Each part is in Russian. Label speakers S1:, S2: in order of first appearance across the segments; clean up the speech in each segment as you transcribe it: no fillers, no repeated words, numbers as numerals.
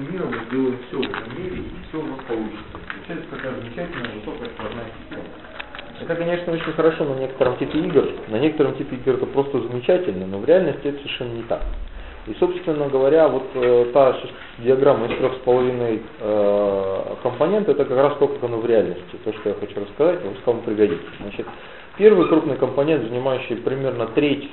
S1: этим миром мы сделаем все в этом мире, и все у нас получится. Получается какая замечательная, высокая сквозная система.
S2: Это, конечно, очень хорошо на некотором типе игр. На некотором типе игр это просто замечательно, но в реальности это совершенно не так. И, собственно говоря, вот та диаграмма из 3,5 компонентов, это как раз то, как оно в реальности. То, что я хочу рассказать, вам пригодится. Значит, первый крупный компонент, занимающий примерно треть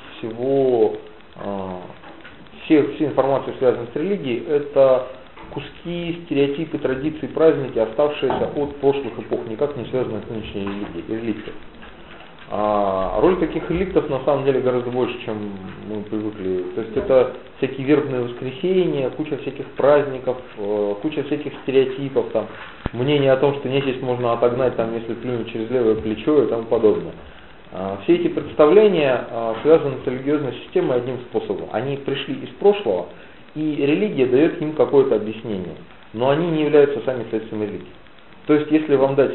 S2: всей информации, связанной с религией, это куски, стереотипы, традиции, праздники, оставшиеся от прошлых эпох, никак не связанные с нынешней религией. Роль таких реликтов на самом деле гораздо больше, чем мы привыкли. То есть это всякие вербные воскресенья, куча всяких праздников, куча всяких стереотипов, там, мнение о том, что нечисть можно отогнать, там, если плюнуть через левое плечо и тому подобное. Все эти представления связаны с религиозной системой одним способом. Они пришли из прошлого, и религия дает им какое-то объяснение, но они не являются сами следствием религии. То есть, если вам дать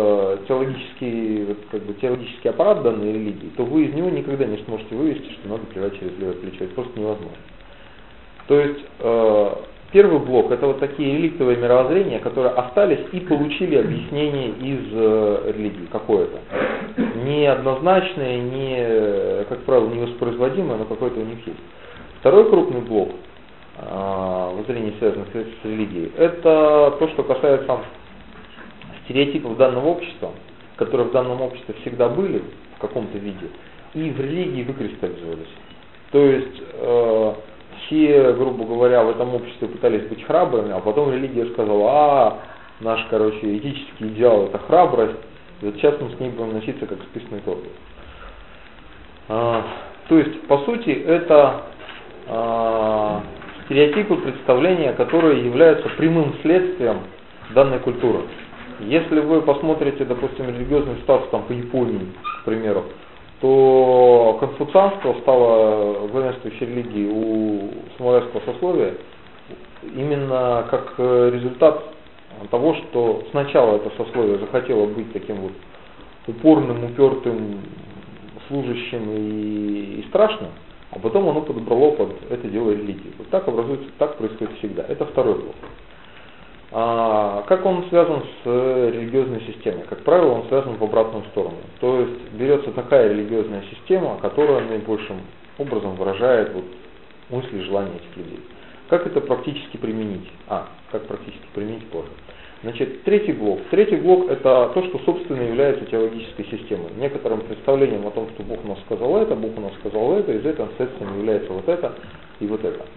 S2: теологический аппарат данной религии, то вы из него никогда не сможете вывести, что надо плевать через левое плечо. Это просто невозможно. То есть, первый блок — это вот такие реликтовые мировоззрения, которые остались и получили объяснение из религии какое-то. Неоднозначное, не, как правило, невоспроизводимое, но какое-то у них есть. Второй крупный блок воззрений, связанных с религией, это то, что касается стереотипов данного общества, которые в данном обществе всегда были в каком-то виде, и в религии выкристаллизовались. То есть все, грубо говоря, в этом обществе пытались быть храбрыми, а потом религия сказала: наш, этический идеал — это храбрость, и вот сейчас мы с ней будем носиться как с писаной торбой. То есть, по сути, это стереотипы, представления, которые являются прямым следствием данной культуры. Если вы посмотрите, допустим, религиозную ситуацию там, по Японии, к примеру, то конфуцианство стало главенствующей религией у самурайского сословия именно как результат того, что сначала это сословие захотело быть таким вот упорным, упертым, служащим и страшным, а потом оно подобрало под это дело религии. Вот так образуется, так происходит всегда. Это второй блок. Как он связан с религиозной системой? Как правило, он связан в обратную сторону. То есть берется такая религиозная система, которая наибольшим образом выражает мысли и желания этих людей. Как это практически применить? Как практически применить позже. Значит, третий блок. Третий блок — это то, что, собственно, является теологической системой. Некоторым представлением о том, что Бог у нас сказал это, Бог у нас сказал это, из этого следствием является вот это и вот это.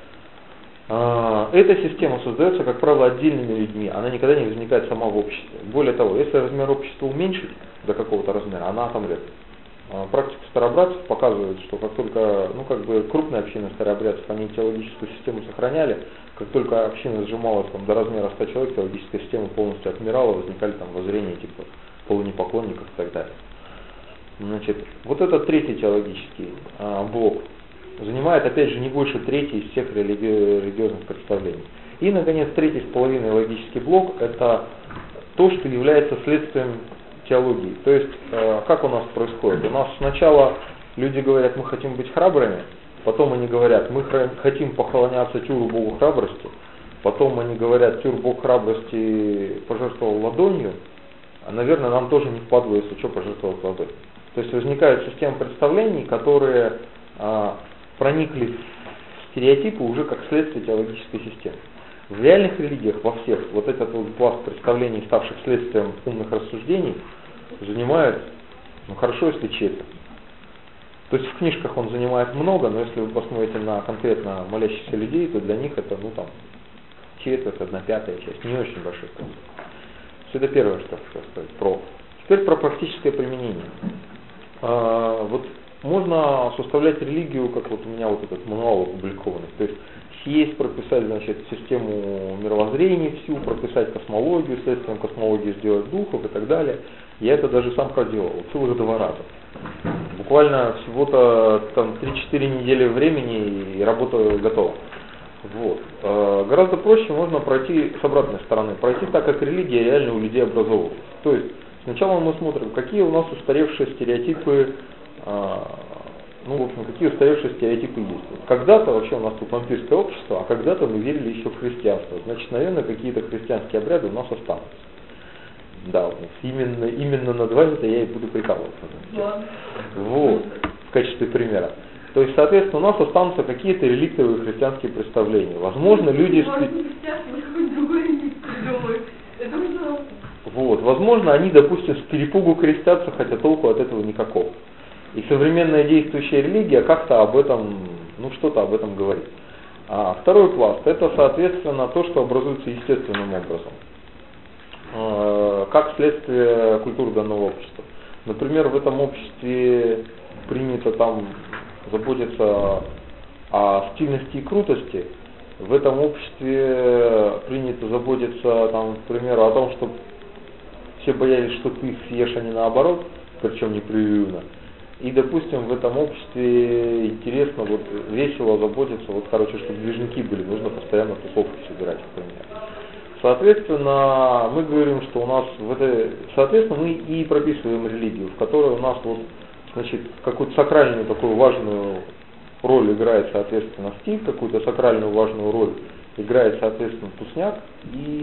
S2: Эта система создается, как правило, отдельными людьми, она никогда не возникает сама в обществе. Более того, если размер общества уменьшить до какого-то размера, она отомрет. Практика старообрядцев показывает, что как только крупные общины старообрядцев, они теологическую систему сохраняли, как только община сжималась до размера 100 человек, теологическая система полностью отмирала, возникали там воззрения типа полунепоклонников и так далее. Значит, вот это третий теологический блок занимает, опять же, не больше трети из всех религиозных представлений. И, наконец, третий с половиной логический блок — это то, что является следствием теологии. То есть, как у нас происходит? У нас сначала люди говорят: мы хотим быть храбрыми, потом они говорят: мы хотим поклоняться Тюру, богу храбрости, потом они говорят: Тюр, бог храбрости, пожертвовал ладонью, наверное, нам тоже не вкладывается, что пожертвовать ладонью. То есть возникает система представлений, которые проникли в стереотипы уже как следствие теологической системы. В реальных религиях, во всех, вот этот пласт представлений, ставших следствием умных рассуждений, занимает, хорошо, если четверть. То есть в книжках он занимает много, но если вы посмотрите на конкретно молящихся людей, то для них это, четверть, 1/5 часть, не очень большой процент. Это первое, что я хотел сказать. Теперь про практическое применение. Можно составлять религию, как у меня этот мануал опубликованный. То есть съесть, прописать, систему мировоззрений всю, прописать космологию, следствием космологии сделать духов и так далее. Я это даже сам проделал, целых 2 раза. Буквально всего-то 3-4 недели времени и работа готова. Гораздо проще можно пройти с обратной стороны, пройти так, как религия реально у людей образовывалась. То есть сначала мы смотрим, какие у нас устаревшие стереотипы ну, в общем, какие устаревшие стереотипы есть. Когда-то вообще у нас тут вампирское общество, а когда-то мы верили еще в христианство. Значит, наверное, какие-то христианские обряды у нас останутся. Да, вот, именно над вами-то я и буду прикалываться. Вот, в качестве примера. То есть, соответственно, у нас останутся какие-то реликтовые христианские представления. Возможно, люди... Вот, возможно, они, допустим, с перепугу крестятся, хотя толку от этого никакого. И современная действующая религия как-то об этом, ну, что-то об этом говорит. А второй пласт, это, соответственно, то, что образуется естественным образом. Как следствие культуры данного общества. Например, в этом обществе принято там заботиться о стильности и крутости. В этом обществе принято заботиться, там, к примеру, о том, чтобы все боялись, что ты их съешь, а не наоборот, причем непрерывно. И, допустим, в этом обществе интересно, вот, весело заботиться, вот, короче, чтобы движники были, нужно постоянно тусовки собирать, например. Соответственно, мы говорим, что у нас соответственно, мы и прописываем религию, в которой у нас вот, значит, какую-то сакральную такую важную роль играет, соответственно, стиль, какую-то сакральную важную роль играет, соответственно, тусняк и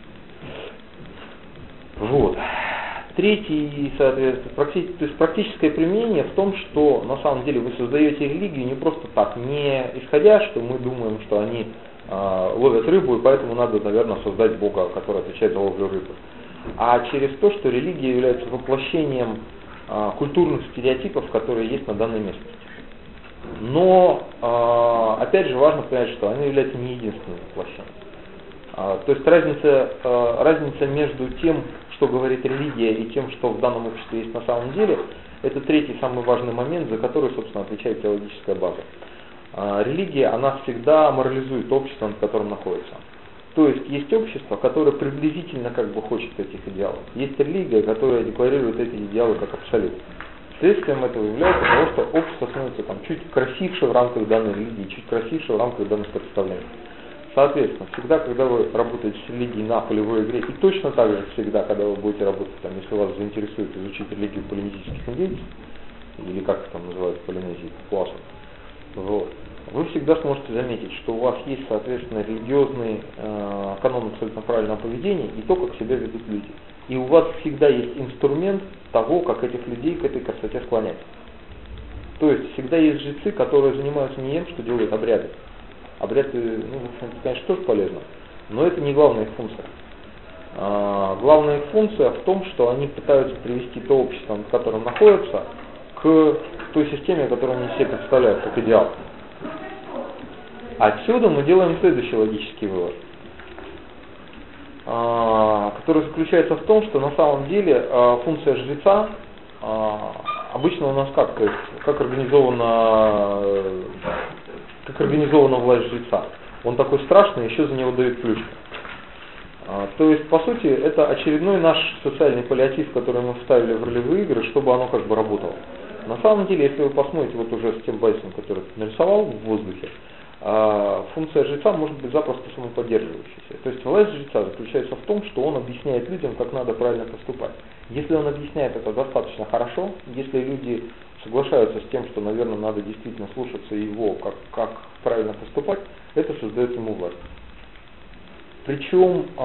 S2: вот. Третий, соответственно, то есть практическое применение в том, что на самом деле вы создаете религию не просто так, не исходя, что мы думаем, что они ловят рыбу, и поэтому надо, наверное, создать Бога, который отвечает за ловлю рыбы. А через то, что религия является воплощением культурных стереотипов, которые есть на данной местности. Но, опять же, важно понять, что они являются не единственным воплощением. То есть разница между тем, что говорит религия, и тем, что в данном обществе есть на самом деле, это третий самый важный момент, за который, собственно, отвечает теологическая база. Религия, она всегда морализует общество, над которым находится. То есть общество, которое приблизительно как бы хочет этих идеалов. Есть религия, которая декларирует эти идеалы как абсолют. Следствием этого является того, что общество становится там чуть красивше в рамках данной религии, чуть красивше в рамках данных представлений. Соответственно, всегда, когда вы работаете с религией на полевой игре, и точно так же всегда, когда вы будете работать, там, если вас заинтересует изучить религию полинезийских индейцев, или как это там называют в Полинезии, классов, вот, вы всегда сможете заметить, что у вас есть, соответственно, религиозный канон абсолютно правильного поведения и то, как себя ведут люди. И у вас всегда есть инструмент того, как этих людей к этой красоте склонять. То есть всегда есть жрецы, которые занимаются не тем, что делают обряды. Обряды, ну, в общем, конечно, тоже полезно, но это не главная их функция. Главная их функция в том, что они пытаются привести то общество, над которым находятся, к той системе, которую они себе представляют как идеал. Отсюда мы делаем следующий логический вывод, который заключается в том, что на самом деле функция жреца обычно у нас как? То есть как организована власть жреца. Он такой страшный, еще за него дают плюшки. То есть, по сути, это очередной наш социальный паллиатив, который мы вставили в ролевые игры, чтобы оно как бы работало. На самом деле, если вы посмотрите вот уже с тем байсом, который ты нарисовал в воздухе, функция жреца может быть запросто самоподдерживающейся. То есть власть жреца заключается в том, что он объясняет людям, как надо правильно поступать. Если он объясняет это достаточно хорошо, если люди соглашаются с тем, что, наверное, надо действительно слушаться его, как правильно поступать, это создает ему власть. Причем,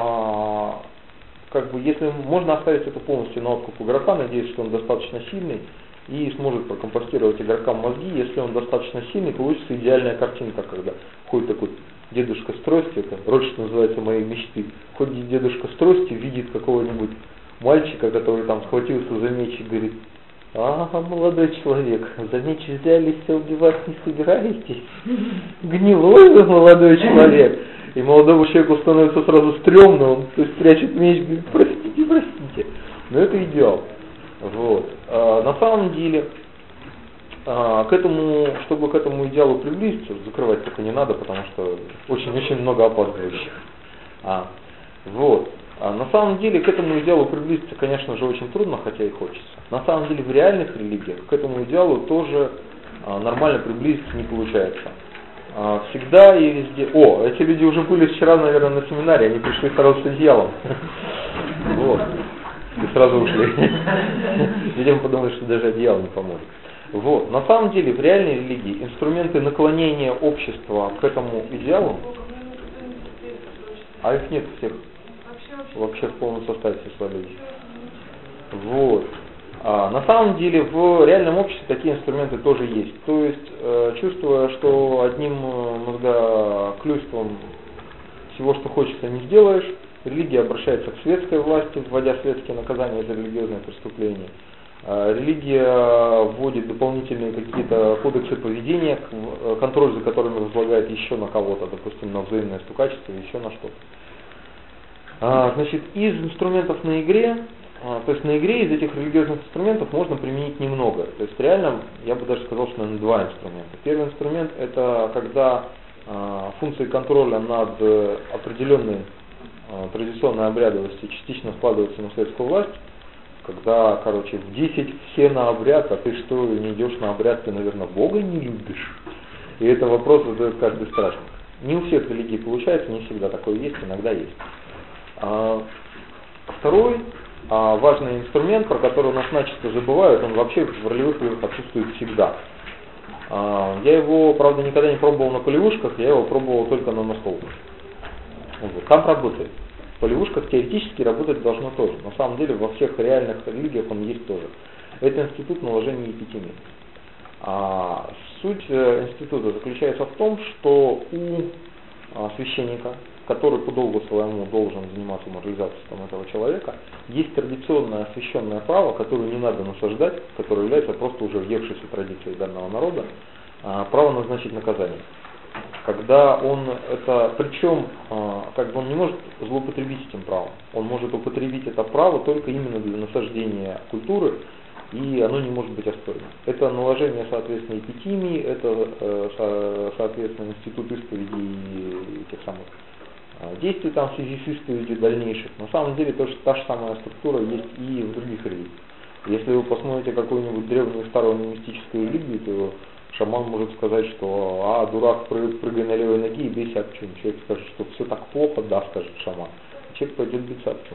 S2: как бы, если можно оставить это полностью на откуп игрока, надеясь, что он достаточно сильный и сможет прокомпостировать игрокам мозги, если он достаточно сильный, получится идеальная картинка, когда ходит такой дедушка с тростью, это роль, что называется, моей мечты, ходит дедушка с тростью, видит какого-нибудь мальчика, который там схватился за меч и говорит: молодой человек, за меч взялись, а убивать не собираетесь? Гнилой вы, молодой человек. И молодому человеку становится сразу стрёмно, он, то есть, прячет меч и говорит: простите. Но это идеал. Вот. На самом деле, чтобы к этому идеалу приблизиться, закрывать только не надо, потому что очень-очень много опаздывающих. Вот. На самом деле, к этому идеалу приблизиться, конечно же, очень трудно, хотя и хочется. На самом деле, в реальных религиях к этому идеалу тоже нормально приблизиться не получается. Всегда и везде... эти люди уже были вчера, наверное, на семинаре, они пришли сразу с одеялом. Вот. И сразу ушли. Видимо, подумали, что даже одеяло не поможет. Вот. На самом деле в реальной религии инструменты наклонения общества к этому идеалу, а их нет всех, вообще в полном составе числа людей. Вот. На самом деле в реальном обществе такие инструменты тоже есть. То есть, чувствуя, что одним мозгоклюйством всего, что хочется, не сделаешь, религия обращается к светской власти, вводя светские наказания за религиозные преступления. Религия вводит дополнительные какие-то кодексы поведения, контроль за которыми возлагает еще на кого-то, допустим, на взаимное стукачество, еще на что-то. Значит, из инструментов на игре, то есть на игре из этих религиозных инструментов можно применить немного. То есть реально, я бы даже сказал, что, наверное, два инструмента. Первый инструмент – это когда функции контроля над определенной традиционной обрядовостью частично складываются на светскую власть. Когда, в 10 все на обряд, а ты что, не идешь на обряд, ты, наверное, Бога не любишь. И это вопрос задает каждый стражник. Не у всех религий получается, не всегда такое есть, иногда есть. Второй важный инструмент, про который у нас начисто забывают, он вообще в ролевых играх отсутствует всегда. Я его, правда, никогда не пробовал на полевушках, я его пробовал только на настолках. Вот. Там работает. В полевушках теоретически работать должно тоже. На самом деле во всех реальных религиях он есть тоже. Это институт наложения эпитемии. Суть института заключается в том, что у священника, который по долгу своему должен заниматься морализацией этого человека, есть традиционное освященное право, которое не надо насаждать, которое является просто уже въевшейся традицией данного народа, право назначить наказание. Когда он это, причем он не может злоупотребить этим правом, он может употребить это право только именно для насаждения культуры, и оно не может быть оспорено. Это наложение, соответственно, эпитемии, это, соответственно, институт исповеди и тех самых действий там в связи с исповедью дальнейших. На самом деле та же самая структура есть и в других религиях. Если вы посмотрите какую-нибудь древнюю старую мистическую религию, то шаман может сказать, что дурак, прыгай на левой ноге и бейся об чем. Человек скажет, что все так плохо, да, скажет шаман. Человек пойдет биться об чем.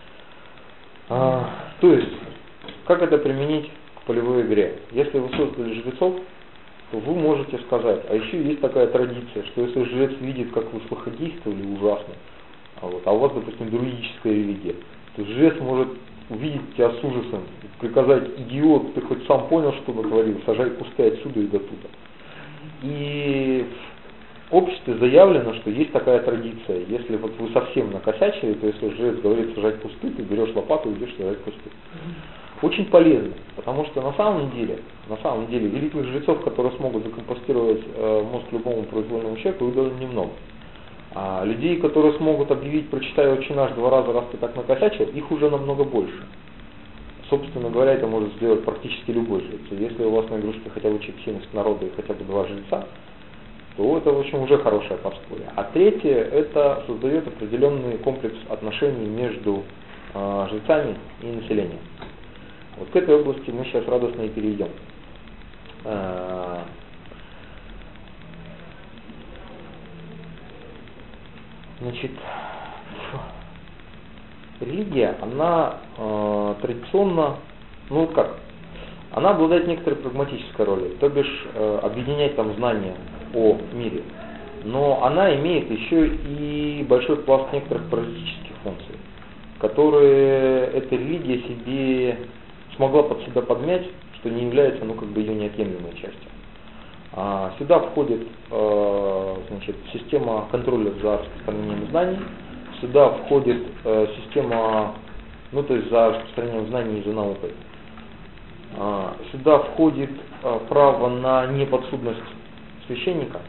S2: То есть, как это применить к полевой игре? Если вы создали жрецов, то вы можете сказать, а еще есть такая традиция, что если жрец видит, как вы свяходействовали ужасно, а у вас, допустим, друидическая религия, то жрец может увидеть тебя с ужасом, приказать: идиот, ты хоть сам понял, что натворил, сажай кусты отсюда и до туда. И в обществе заявлено, что есть такая традиция. Если вот вы совсем накосячили, то если жрец говорит сажать кусты, ты берешь лопату и идешь сажать кусты. Очень полезно, потому что на самом деле великих жрецов, которые смогут закомпостировать мозг любому произвольному человеку, их довольно немного. А людей, которые смогут объявить: прочитай «Отче наш» 2 раза, раз ты так накосячил, их уже намного больше. Собственно говоря, это может сделать практически любой жрец. Если у вас на игрушке хотя бы 70 народа и хотя бы 2 жреца, то это, в общем, уже хорошее подспорье. А третье, это создает определенный комплекс отношений между жрецами и населением. Вот к этой области мы сейчас радостно и перейдем. Значит, религия, она традиционно, она обладает некоторой прагматической ролью, то бишь объединять там знания о мире. Но она имеет еще и большой пласт некоторых паразитических функций, которые эта религия себе смогла под себя подмять, что не является, ее неотъемлемой частью. Сюда входит система контроля за распространением знаний, сюда входит система, за распространением знаний и за наукой. Сюда входит право на неподсудность священника.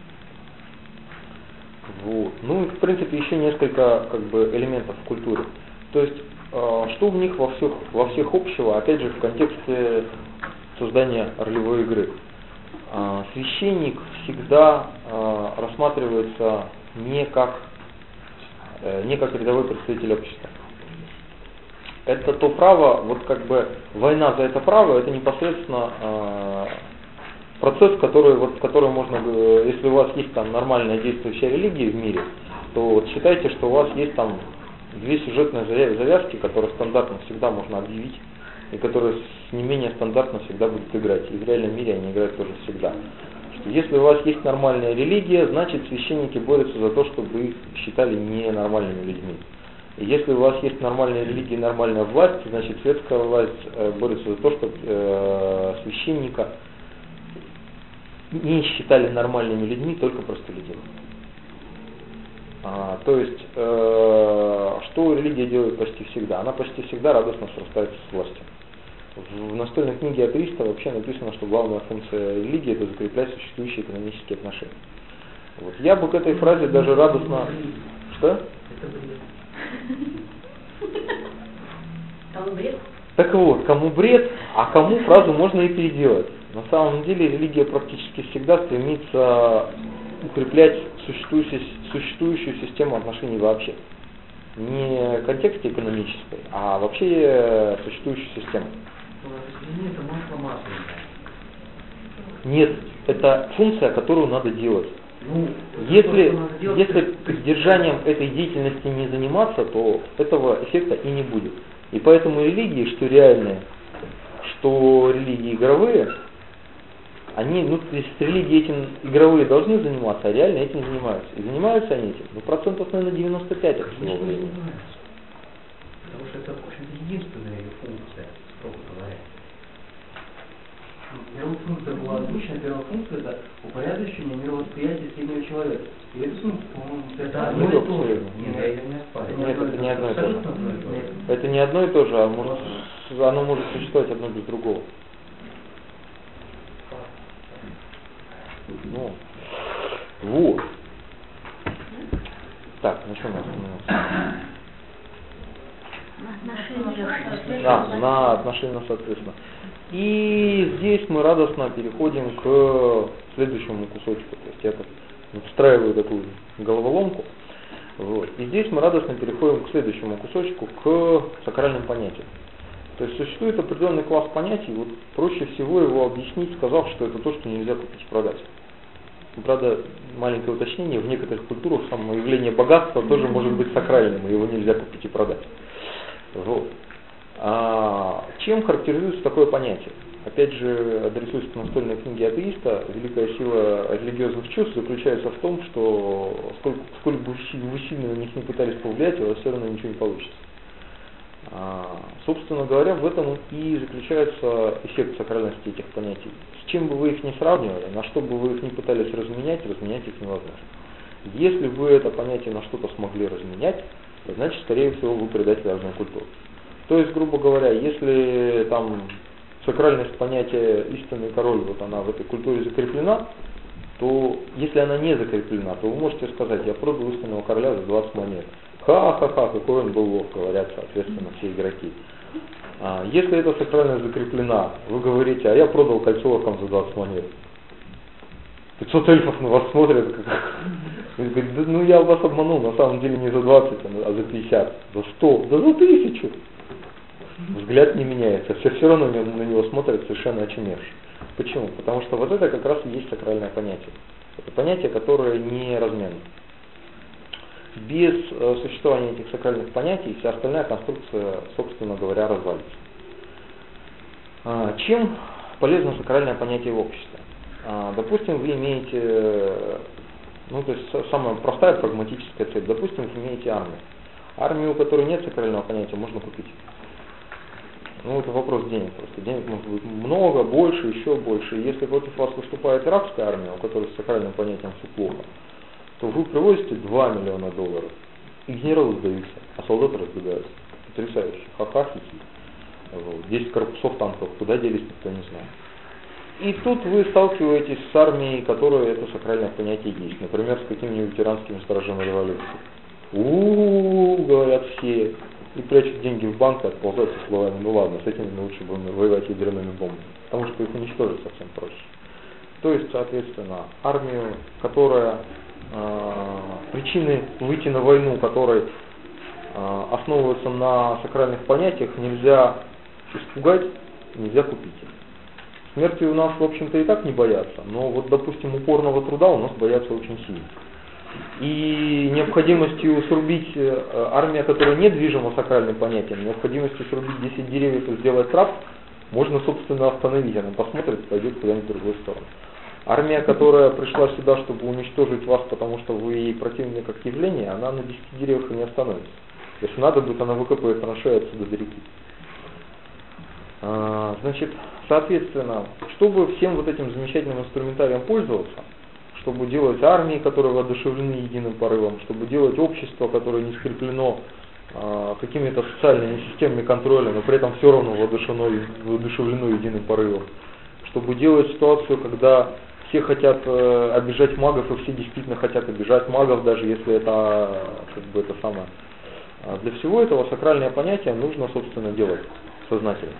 S2: Вот. И в принципе еще несколько элементов в культуре. То есть, что в них во всех общего, опять же, в контексте создания ролевой игры. Священник всегда рассматривается не как рядовой представитель общества. Это то право, война за это право, это непосредственно процесс, в который можно, если у вас есть там нормальная действующая религия в мире, то считайте, что у вас есть там 2 сюжетные завязки, которые стандартно всегда можно объявить и которые не менее стандартно всегда будут играть. И в реальном мире они играют тоже всегда. Что если у вас есть нормальная религия, значит священники борются за то, чтобы их считали ненормальными людьми. И если у вас есть нормальная религия и нормальная власть, значит светская власть борется за то, чтобы священника не считали нормальными людьми, только простолюдинами. То есть, что религия делает почти всегда? Она почти всегда радостно срастается с властью. В настольной книге атеиста вообще написано, что главная функция религии — это закреплять существующие экономические отношения. Вот. Я бы к этой фразе даже радостно... Что?
S3: Кому бред?
S2: Так вот, кому бред, а кому фразу можно и переделать. На самом деле религия практически всегда стремится укреплять существующую систему отношений вообще. Не в контексте экономической, а вообще существующую систему.
S4: Это масло масляное.
S2: Нет, это функция, которую надо делать.
S4: Ну,
S2: Если поддержанием этой деятельности не заниматься, то этого эффекта и не будет. И поэтому религии, что реальные, что религии игровые, они, то есть религии этим игровые должны заниматься, а реально этим занимаются. И занимаются они этим, процентов, наверное, 95 от всего времени.
S4: Потому что это, в общем-то, единственная ее функция, строго говоря. Первая функция была озвучена, первая функция — это упорядочение мировосприятия среднего человека. И это, по-моему, это одно и то же.
S2: Нет, это не одно и то же.
S4: Это
S2: Это не одно и то же, а может, оно может существовать одно без другого. Ну, вот. Так, на чем я остановился? Да, на отношениях, соответственно. И здесь мы радостно переходим к следующему кусочку. То есть я так встраиваю такую головоломку. Вот. И здесь мы радостно переходим к следующему кусочку, к сакральным понятиям. То есть существует определенный класс понятий, вот проще всего его объяснить, сказав, что это то, что нельзя купить и продать. Правда, маленькое уточнение, в некоторых культурах само явление богатства тоже может быть сакральным, и его нельзя купить и продать. Вот. Чем характеризуется такое понятие? Опять же, адресуясь к настольной книге атеиста, великая сила религиозных чувств заключается в том, что сколько бы вы сильно на них не пытались повлиять, у вас все равно ничего не получится. Собственно говоря, в этом и заключается эффект сакральности этих понятий. С чем бы вы их ни сравнивали, на что бы вы их ни пытались разменять их невозможно. Если вы это понятие на что-то смогли разменять, то значит, скорее всего, вы предатель разной культуры. То есть, грубо говоря, если там сакральность понятия истинный король, вот она в этой культуре закреплена, то если она не закреплена, то вы можете сказать: я продал истинного короля за 20 монет. Ха-ха-ха, какой он был лох, говорят, соответственно, все игроки. Если эта сакральность закреплена, вы говорите: а я продал кольцо оркам за 20 монет. 500 эльфов на вас смотрят, и говорит: да, ну я вас обманул, на самом деле не за 20, а за 50, за 100, да за 1000. Взгляд не меняется, все равно на него смотрят совершенно очумевшие. Почему? Потому что вот это как раз и есть сакральное понятие. Это понятие, которое не разменно. Без существования этих сакральных понятий вся остальная конструкция, собственно говоря, развалится. Чем полезно сакральное понятие в обществе? Допустим, вы имеете, то есть самая простая прагматическая цель. Допустим, вы имеете армию. Армию, у которой нет сакрального понятия, можно купить. Это вопрос денег просто. Денег может быть много, больше, еще больше. И если против вас выступает арабская армия, у которой с сакральным понятием все плохо, то вы привозите $2 миллиона, и генералы сдаются, а солдаты разбегаются. Потрясающе. Ха-ха, хихи. 10 корпусов танков, куда делись, никто не знает. И тут вы сталкиваетесь с армией, которой это сакральное понятие есть. Например, с какими-нибудь иранскими стражами революции. Говорят все. И прячут деньги в банк и отползают со словами: ну ладно, с этими лучше будем воевать ядерными бомбами. Потому что их уничтожить совсем проще. То есть, соответственно, армию, которая причины выйти на войну, которой основываются на сакральных понятиях, нельзя испугать, нельзя купить. Смерти у нас, в общем-то, и так не боятся, но вот, допустим, упорного труда у нас боятся очень сильно. и необходимостью срубить армия, которая не движима сакральным понятием, необходимостью срубить 10 деревьев и сделать трап, можно, собственно, остановить. Она посмотрит, пойдет куда-нибудь в другую сторону. Армия, которая пришла сюда, чтобы уничтожить вас, потому что вы ей противны как явление, она на 10 деревьях и не остановится. Если надо будет, она выкопает траншею отсюда до реки. Значит, соответственно, чтобы всем вот этим замечательным инструментарием пользоваться, чтобы делать армии, которые воодушевлены единым порывом, чтобы делать общество, которое не скреплено какими-то социальными системами контроля, но при этом все равно воодушевлено единым порывом, чтобы делать ситуацию, когда все хотят обижать магов, и все действительно хотят обижать магов, даже если это как бы это самое. Для всего этого сакральное понятие нужно, собственно, делать сознательно.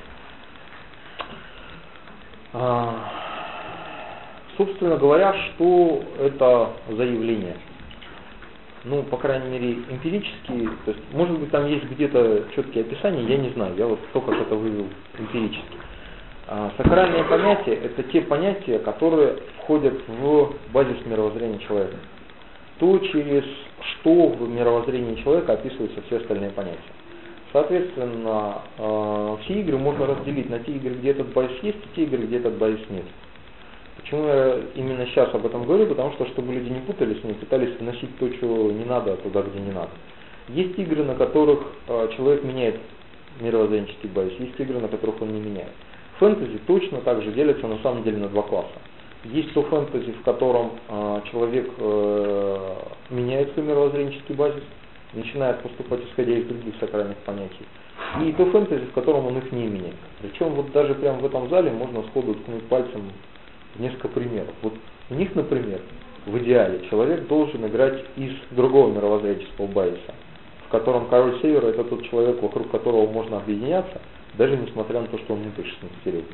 S2: Собственно говоря, что это за явление? Ну, по крайней мере, эмпирически, то есть, может быть, там есть где-то четкие описания, я не знаю, я вот только что это вывел эмпирически. Сакральные понятия – это те понятия, которые входят в базис мировоззрения человека. То, через что в мировоззрении человека описываются все остальные понятия. Соответственно, все игры можно разделить на те игры, где этот базис есть, и те игры, где этот базис нет. Почему я именно сейчас об этом говорю? Потому что, чтобы люди не путались, не пытались вносить то, что не надо, туда, где не надо. Есть игры, на которых человек меняет мировоззренческий базис, есть игры, на которых он не меняет. Фэнтези точно так же делятся на самом деле на два класса. Есть то фэнтези, в котором человек меняет свой мировоззренческий базис, начинает поступать исходя из других сакральных понятий. И то фэнтези, в котором он их не меняет. Причем вот даже прямо в этом зале можно сходу ткнуть пальцем в несколько примеров. Вот у них, например, в идеале человек должен играть из другого мировоззренческого базиса, в котором король севера это тот человек, вокруг которого можно объединяться, даже несмотря на то, что он не 16-летний.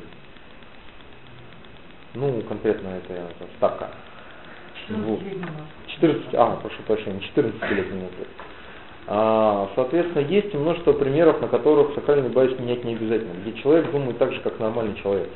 S2: Ну, конкретно это ставка. 14-летний опыт. Соответственно, есть множество примеров, на которых сакральный базис менять не обязательно, где человек думает так же, как нормальный человек.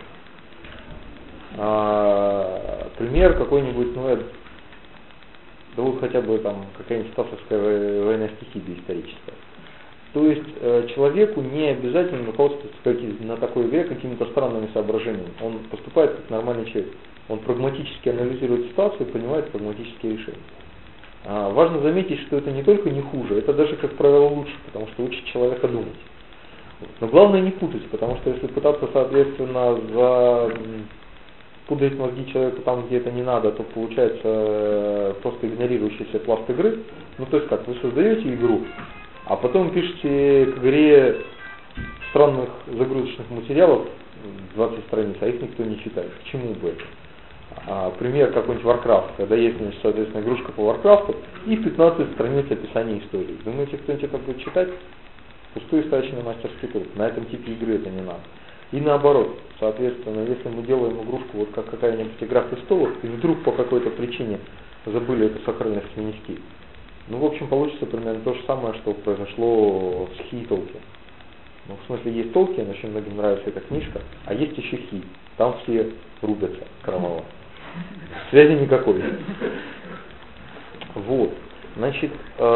S2: Пример какой-нибудь, да вот хотя бы там какая-нибудь стасовская военная стихия историческая. То есть человеку не обязательно руководствоваться на такой игре какими-то странными соображениями. Он поступает как нормальный человек. Он прагматически анализирует ситуацию и принимает прагматические решения. Важно заметить, что это не только не хуже, это даже, как правило, лучше, потому что учит человека думать. Но главное не путать, потому что если пытаться, соответственно, пудрить мозги человеку там, где это не надо, то получается просто игнорирующийся пласт игры. Ну, то есть как, вы создаете игру, а потом пишете к игре странных загрузочных материалов 20 страниц, а их никто не читает. К чему бы это? Пример какой-нибудь Warcraft, когда есть, соответственно, игрушка по Warcraft и 15 страниц описания истории. Думаете, кто-нибудь это будет читать? Пустой источный мастерский труд. На этом типе игры это не надо. И наоборот, соответственно, если мы делаем игрушку вот как какая-нибудь игра престолов, и вдруг по какой-то причине забыли эту сакральность внести, ну, в общем, получится примерно то же самое, что произошло с Хи и Толкиен. Ну, в смысле, есть Толкиен, очень многим нравится эта книжка, а есть еще Хи. Там все рубятся кроваво. Связи никакой. Вот. Значит,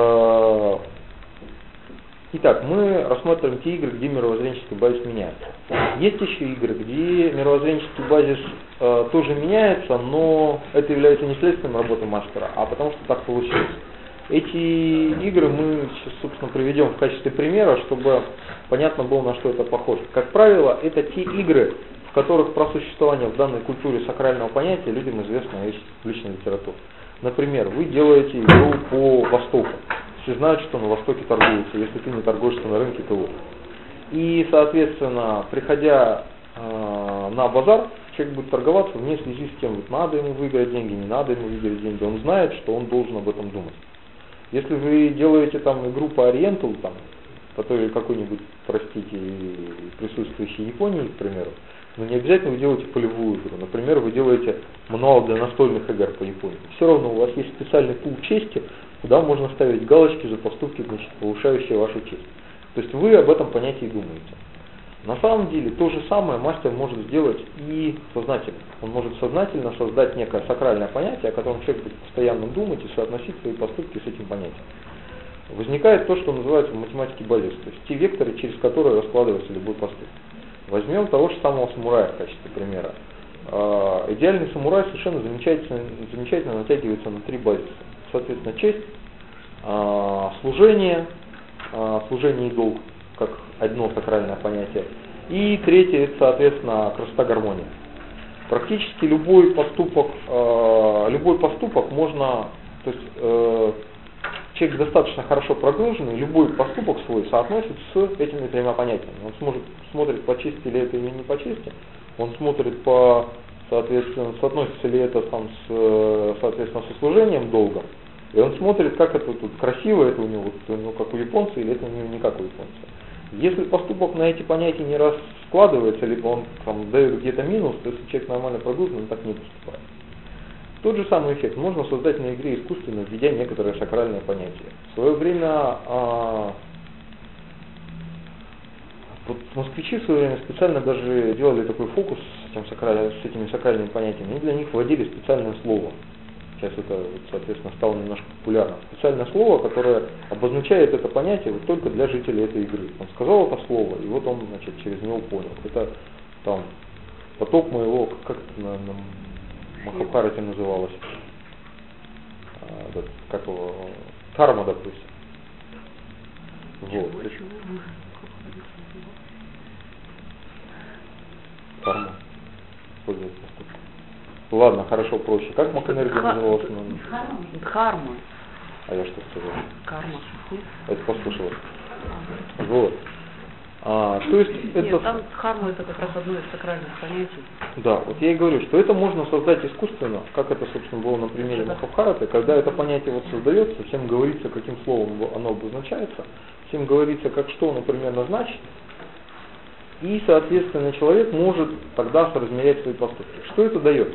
S2: итак, мы рассмотрим те игры, где мировоззренческий базис меняется. Есть еще игры, где мировоззренческий базис тоже меняется, но это является не следствием работы мастера, а потому что так получилось. Эти игры мы сейчас, собственно, приведем в качестве примера, чтобы понятно было, на что это похоже. Как правило, это те игры, в которых про существование в данной культуре сакрального понятия людям известно из личной литературы. Например, вы делаете игру по Востоку. Все знают, что на Востоке торгуются. Если ты не торгуешься на рынке, то вот. И, соответственно, приходя на базар, человек будет торговаться вне связи с тем, вот, надо ему выиграть деньги, не надо ему выиграть деньги. Он знает, что он должен об этом думать. Если вы делаете там игру по Ориенту, там, по той какой-нибудь, простите, присутствующей Японии, к примеру, но не обязательно вы делаете полевую игру. Например, вы делаете мануал для настольных игр по Японии. Все равно у вас есть специальный пул чести, куда можно ставить галочки за поступки, значит, повышающие вашу честь. То есть вы об этом понятии думаете. На самом деле то же самое мастер может сделать и сознательно. Он может сознательно создать некое сакральное понятие, о котором человек будет постоянно думать и соотносить свои поступки с этим понятием. Возникает то, что называется в математике базис, то есть те векторы, через которые раскладывается любой поступок. Возьмем того же самого самурая в качестве примера. Идеальный самурай совершенно замечательно натягивается на 3 базиса. Соответственно, честь, служение и долг, как одно сакральное понятие. И третье, это, соответственно, красота, гармония. Практически любой поступок можно, то есть человек достаточно хорошо прогруженный, любой поступок свой соотносит с этими 3 понятиями. Он смотрит, по чести ли это или не по чести, он смотрит соответственно, соотносится ли это соответственно, со служением долга, и он смотрит, как это тут красиво, это у него как у японца, или это у него не как у японца. Если поступок на эти понятия не раскладывается, либо он дает где-то минус, то если человек нормально прогружен, он так не поступает. Тот же самый эффект можно создать на игре искусственно, введя некоторые сакральные понятия. В свое время москвичи в свое время специально даже делали такой фокус с этими сакральными понятиями. Они для них вводили специальное слово. Сейчас это, соответственно, стало немножко популярно. Специальное слово, которое обозначает это понятие вот только для жителей этой игры. Он сказал это слово, и вот он, значит, через него понял. Это там поток моего, как это на Махабхарате называлось, как его, карма, допустим. Вот. Карма. Ладно, хорошо, проще. Как махэнергия называлась?
S3: Дхарма.
S2: А я что сказал?
S3: Карма.
S2: Это послушалось. Вот. То есть
S3: Нет,
S2: это...
S3: там дхарма это как раз одно из сакральных понятий.
S2: Да, вот я и говорю, что это можно создать искусственно, как это, собственно, было на примере Махабхараты, когда это понятие вот создается, всем говорится, каким словом оно обозначается, всем говорится, как что, например, значит, и, соответственно, человек может тогда соразмерять свои поступки. Что это дает?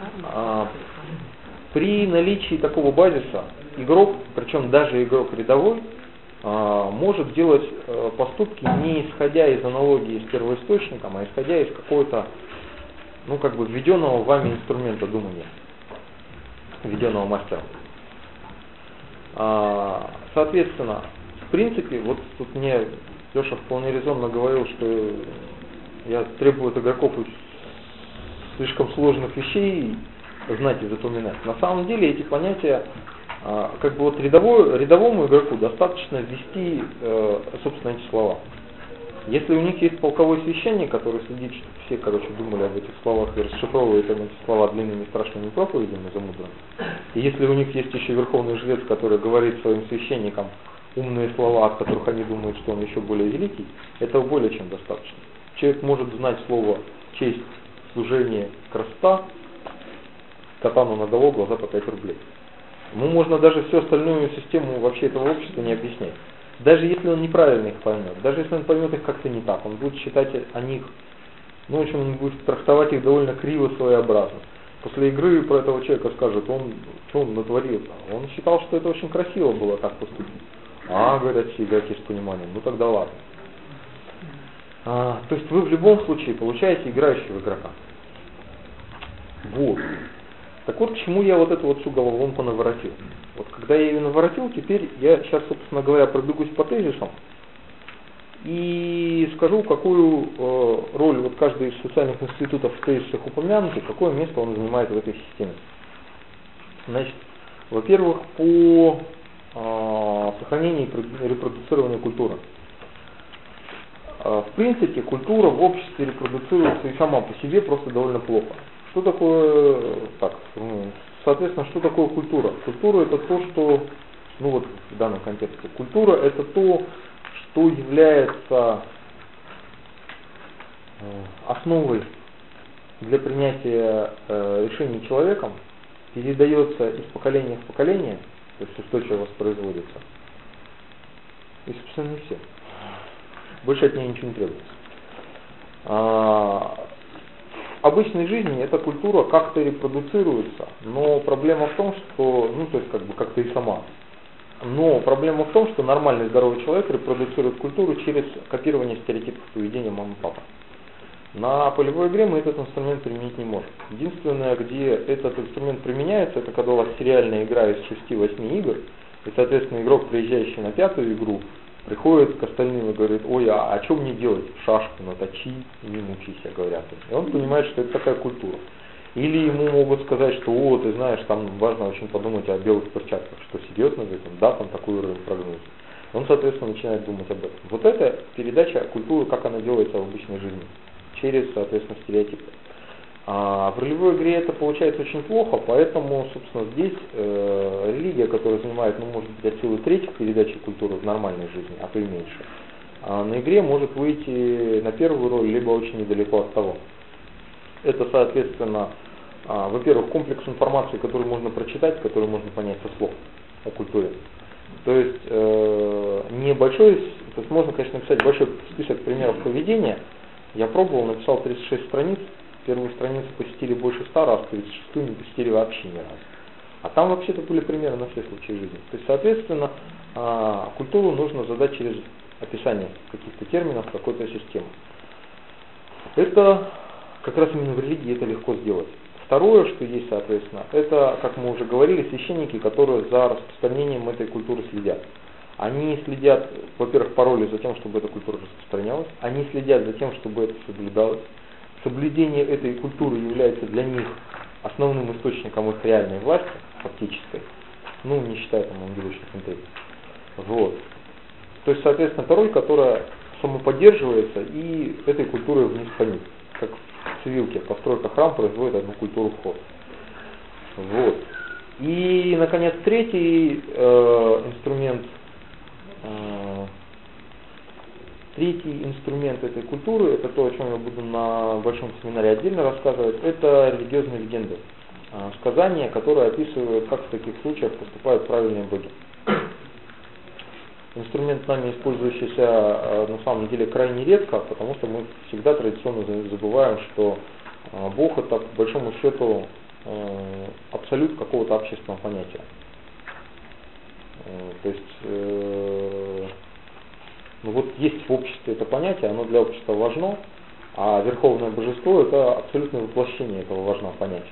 S2: При наличии такого базиса игрок, причем даже игрок рядовой, может делать поступки не исходя из аналогии с первоисточником, а исходя из какого-то, введенного вами инструмента думания, введенного мастером. Соответственно, в принципе, вот тут мне Леша вполне резонно говорил, что я требую от игроков слишком сложных вещей знать и запоминать. На самом деле эти понятия, рядовому игроку достаточно ввести, собственно, эти слова. Если у них есть полковой священник, который следит, чтобы все, думали об этих словах и расшифровывает им эти слова длинными страшными проповедями замудренными, и если у них есть еще верховный жрец, который говорит своим священникам умные слова, от которых они думают, что он еще более великий, этого более чем достаточно. Человек может знать слово честь, служение, красота, катану на голову, глаза по 5 рублей. Ему можно даже всю остальную систему вообще этого общества не объяснять. Даже если он неправильно их поймет, даже если он поймет их как-то не так, он будет считать о них, он будет трактовать их довольно криво, своеобразно. После игры про этого человека скажут, что он натворил. Он считал, что это очень красиво было так поступить. Говорят все игроки с пониманием, тогда ладно. То есть вы в любом случае получаете играющего игрока. Вот. Так вот, к чему я вот эту всю головоломку наворотил. Вот когда я ее наворотил, теперь я сейчас, собственно говоря, пробегусь по тезисам и скажу, какую роль каждый из социальных институтов в тезисах упомянутый, какое место он занимает в этой системе. Значит, во-первых, по сохранению и репродуцированию культуры. В принципе, культура в обществе репродуцируется и сама по себе просто довольно плохо. Что такое, соответственно, что такое культура? Культура это то, что, в данном контексте, культура это то, что является основой для принятия решений человеком, передается из поколения в поколение, то есть устойчиво воспроизводится. И, собственно, не все. Больше от нее ничего не требуется. В обычной жизни эта культура как-то репродуцируется, но проблема в том, что, как-то и сама. Но проблема в том, что нормальный здоровый человек репродуцирует культуру через копирование стереотипов поведения мамы и папы. На полевой игре мы этот инструмент применить не можем. Единственное, где этот инструмент применяется, это когда у вас сериальная игра из 6-8 игр, и, соответственно, игрок, приезжающий на 5-ю игру, приходит к остальным и говорит: ой, а что мне делать? Шашку наточи и не мучайся, говорят. И он понимает, что это такая культура. Или ему могут сказать, что о, ты знаешь, там важно очень подумать о белых перчатках, что серьезно, да, там такой уровень прогноза. Он, соответственно, начинает думать об этом. Вот это передача культуры, как она делается в обычной жизни, через, соответственно, стереотипы. А в ролевой игре это получается очень плохо, поэтому, собственно, здесь религия, которая занимает, может быть, от силы треть передачи культуры в нормальной жизни, а то и меньше, на игре может выйти на первую роль, либо очень недалеко от того. Это, соответственно, во-первых, комплекс информации, который можно прочитать, который можно понять со слов о культуре. То есть небольшой, то есть можно, конечно, написать большой список примеров поведения. Я пробовал, написал 36 страниц, первую страницу посетили больше 100 раз, 36-ю не посетили вообще ни разу. А там вообще-то были примеры на все случаи жизни. То есть, соответственно, культуру нужно задать через описание каких-то терминов, какой-то системы. Это как раз именно в религии это легко сделать. Второе, что есть, соответственно, это, как мы уже говорили, священники, которые за распространением этой культуры следят. Они следят, во-первых, по роли за тем, чтобы эта культура распространялась, они следят за тем, чтобы это соблюдалось. Соблюдение этой культуры является для них основным источником их реальной власти, фактической, ну, не считая там ангелочных интриг. Вот. То есть, соответственно, это роль, которая самоподдерживается и этой культурой вниз по ним. Как в цивилке, постройка храм производит одну культуру вход. Вот. И, наконец, третий инструмент этой культуры, это то, о чем я буду на большом семинаре отдельно рассказывать, это религиозные легенды. Сказания, которые описывают, как в таких случаях поступают правильные боги. Инструмент нами использующийся на самом деле крайне редко, потому что мы всегда традиционно забываем, что Бог это по большому счету абсолют какого-то общественного понятия. То есть ну вот есть в обществе это понятие, оно для общества важно, а верховное божество это абсолютное воплощение этого важного понятия.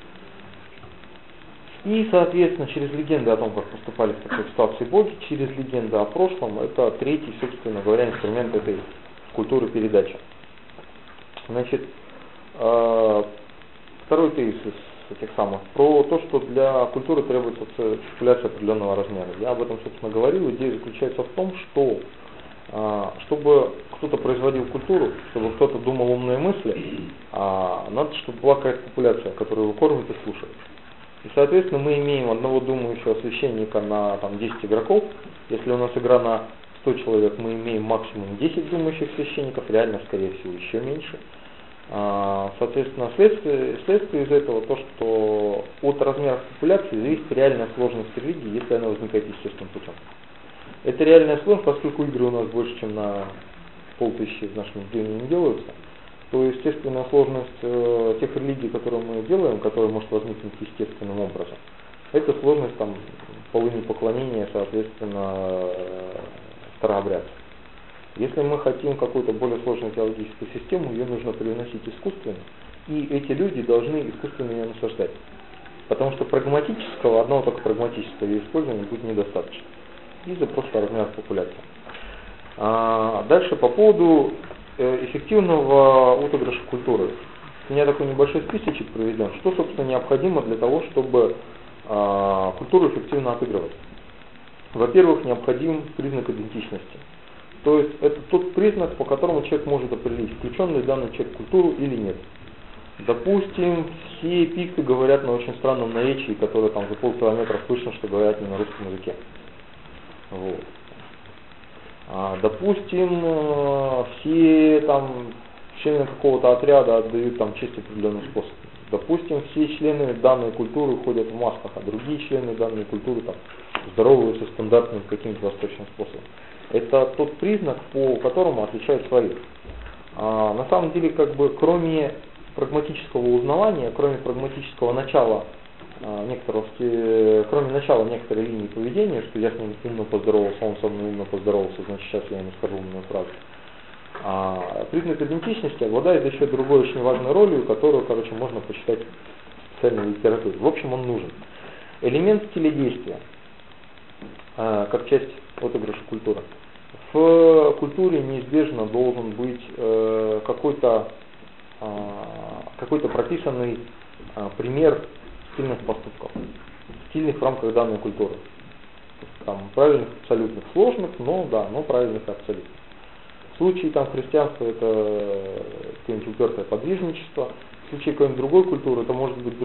S2: И, соответственно, через легенды о том, как поступали в такой ситуации боги, через легенды о прошлом, это третий, собственно говоря, инструмент этой культуры передачи. Значит, второй тезис из этих самых, про то, что для культуры требуется циркуляция определенного размера. Я об этом, собственно, говорил. Идея заключается в том, что чтобы кто-то производил культуру, чтобы кто-то думал умные мысли, надо, чтобы была какая-то популяция, которая его кормит и слушает. И, соответственно, мы имеем одного думающего священника на 10 игроков. Если у нас игра на 100 человек, мы имеем максимум 10 думающих священников, реально, скорее всего, еще меньше. Соответственно, следствие из этого то, что от размеров популяции зависит реальная сложность религии, если она возникает естественным путем. Это реальная сложность, поскольку игры у нас больше, чем на 500 в нашем регионе не делаются, то естественная сложность тех религий, которые мы делаем, которая может возникнуть естественным образом, это сложность полыни поклонения, соответственно, старообрядцев. Если мы хотим какую-то более сложную теологическую систему, ее нужно привносить искусственно, и эти люди должны искусственно ее насаждать. Потому что одного только прагматического ее использования будет недостаточно. Из-за просто размеров популяции. Дальше по поводу эффективного отыгрыша культуры. У меня такой небольшой списочек проведен. Что, собственно, необходимо для того, чтобы культуру эффективно отыгрывать? Во-первых, необходим признак идентичности. То есть это тот признак, по которому человек может определить, включен ли данный человек в культуру или нет. Допустим, все пикты говорят на очень странном наречии, которое за полкилометра слышно, что говорят не на русском языке. Вот. Допустим, все члены какого-то отряда отдают честь определенным способом. Допустим, все члены данной культуры ходят в масках, а другие члены данной культуры здороваются стандартным каким-то восточным способом. Это тот признак, по которому отличают своих. На самом деле, кроме прагматического узнавания, кроме прагматического начала кроме начала некоторой линии поведения, что я с ним умно поздоровался, он со мной умно поздоровался, значит сейчас я ему скажу умную фразу. Признак идентичности обладает еще другой очень важной ролью, которую, можно почитать в специальной литературе. В общем, он нужен. Элемент стиля действия, как часть отыгрыша культуры. В культуре неизбежно должен быть какой-то прописанный пример стильных поступков, стильных в рамках данной культуры. Там правильных, абсолютных, сложных, но правильных и абсолютных. В случае христианства это какое-нибудь упертое подвижничество, в случае какой-нибудь другой культуры это может быть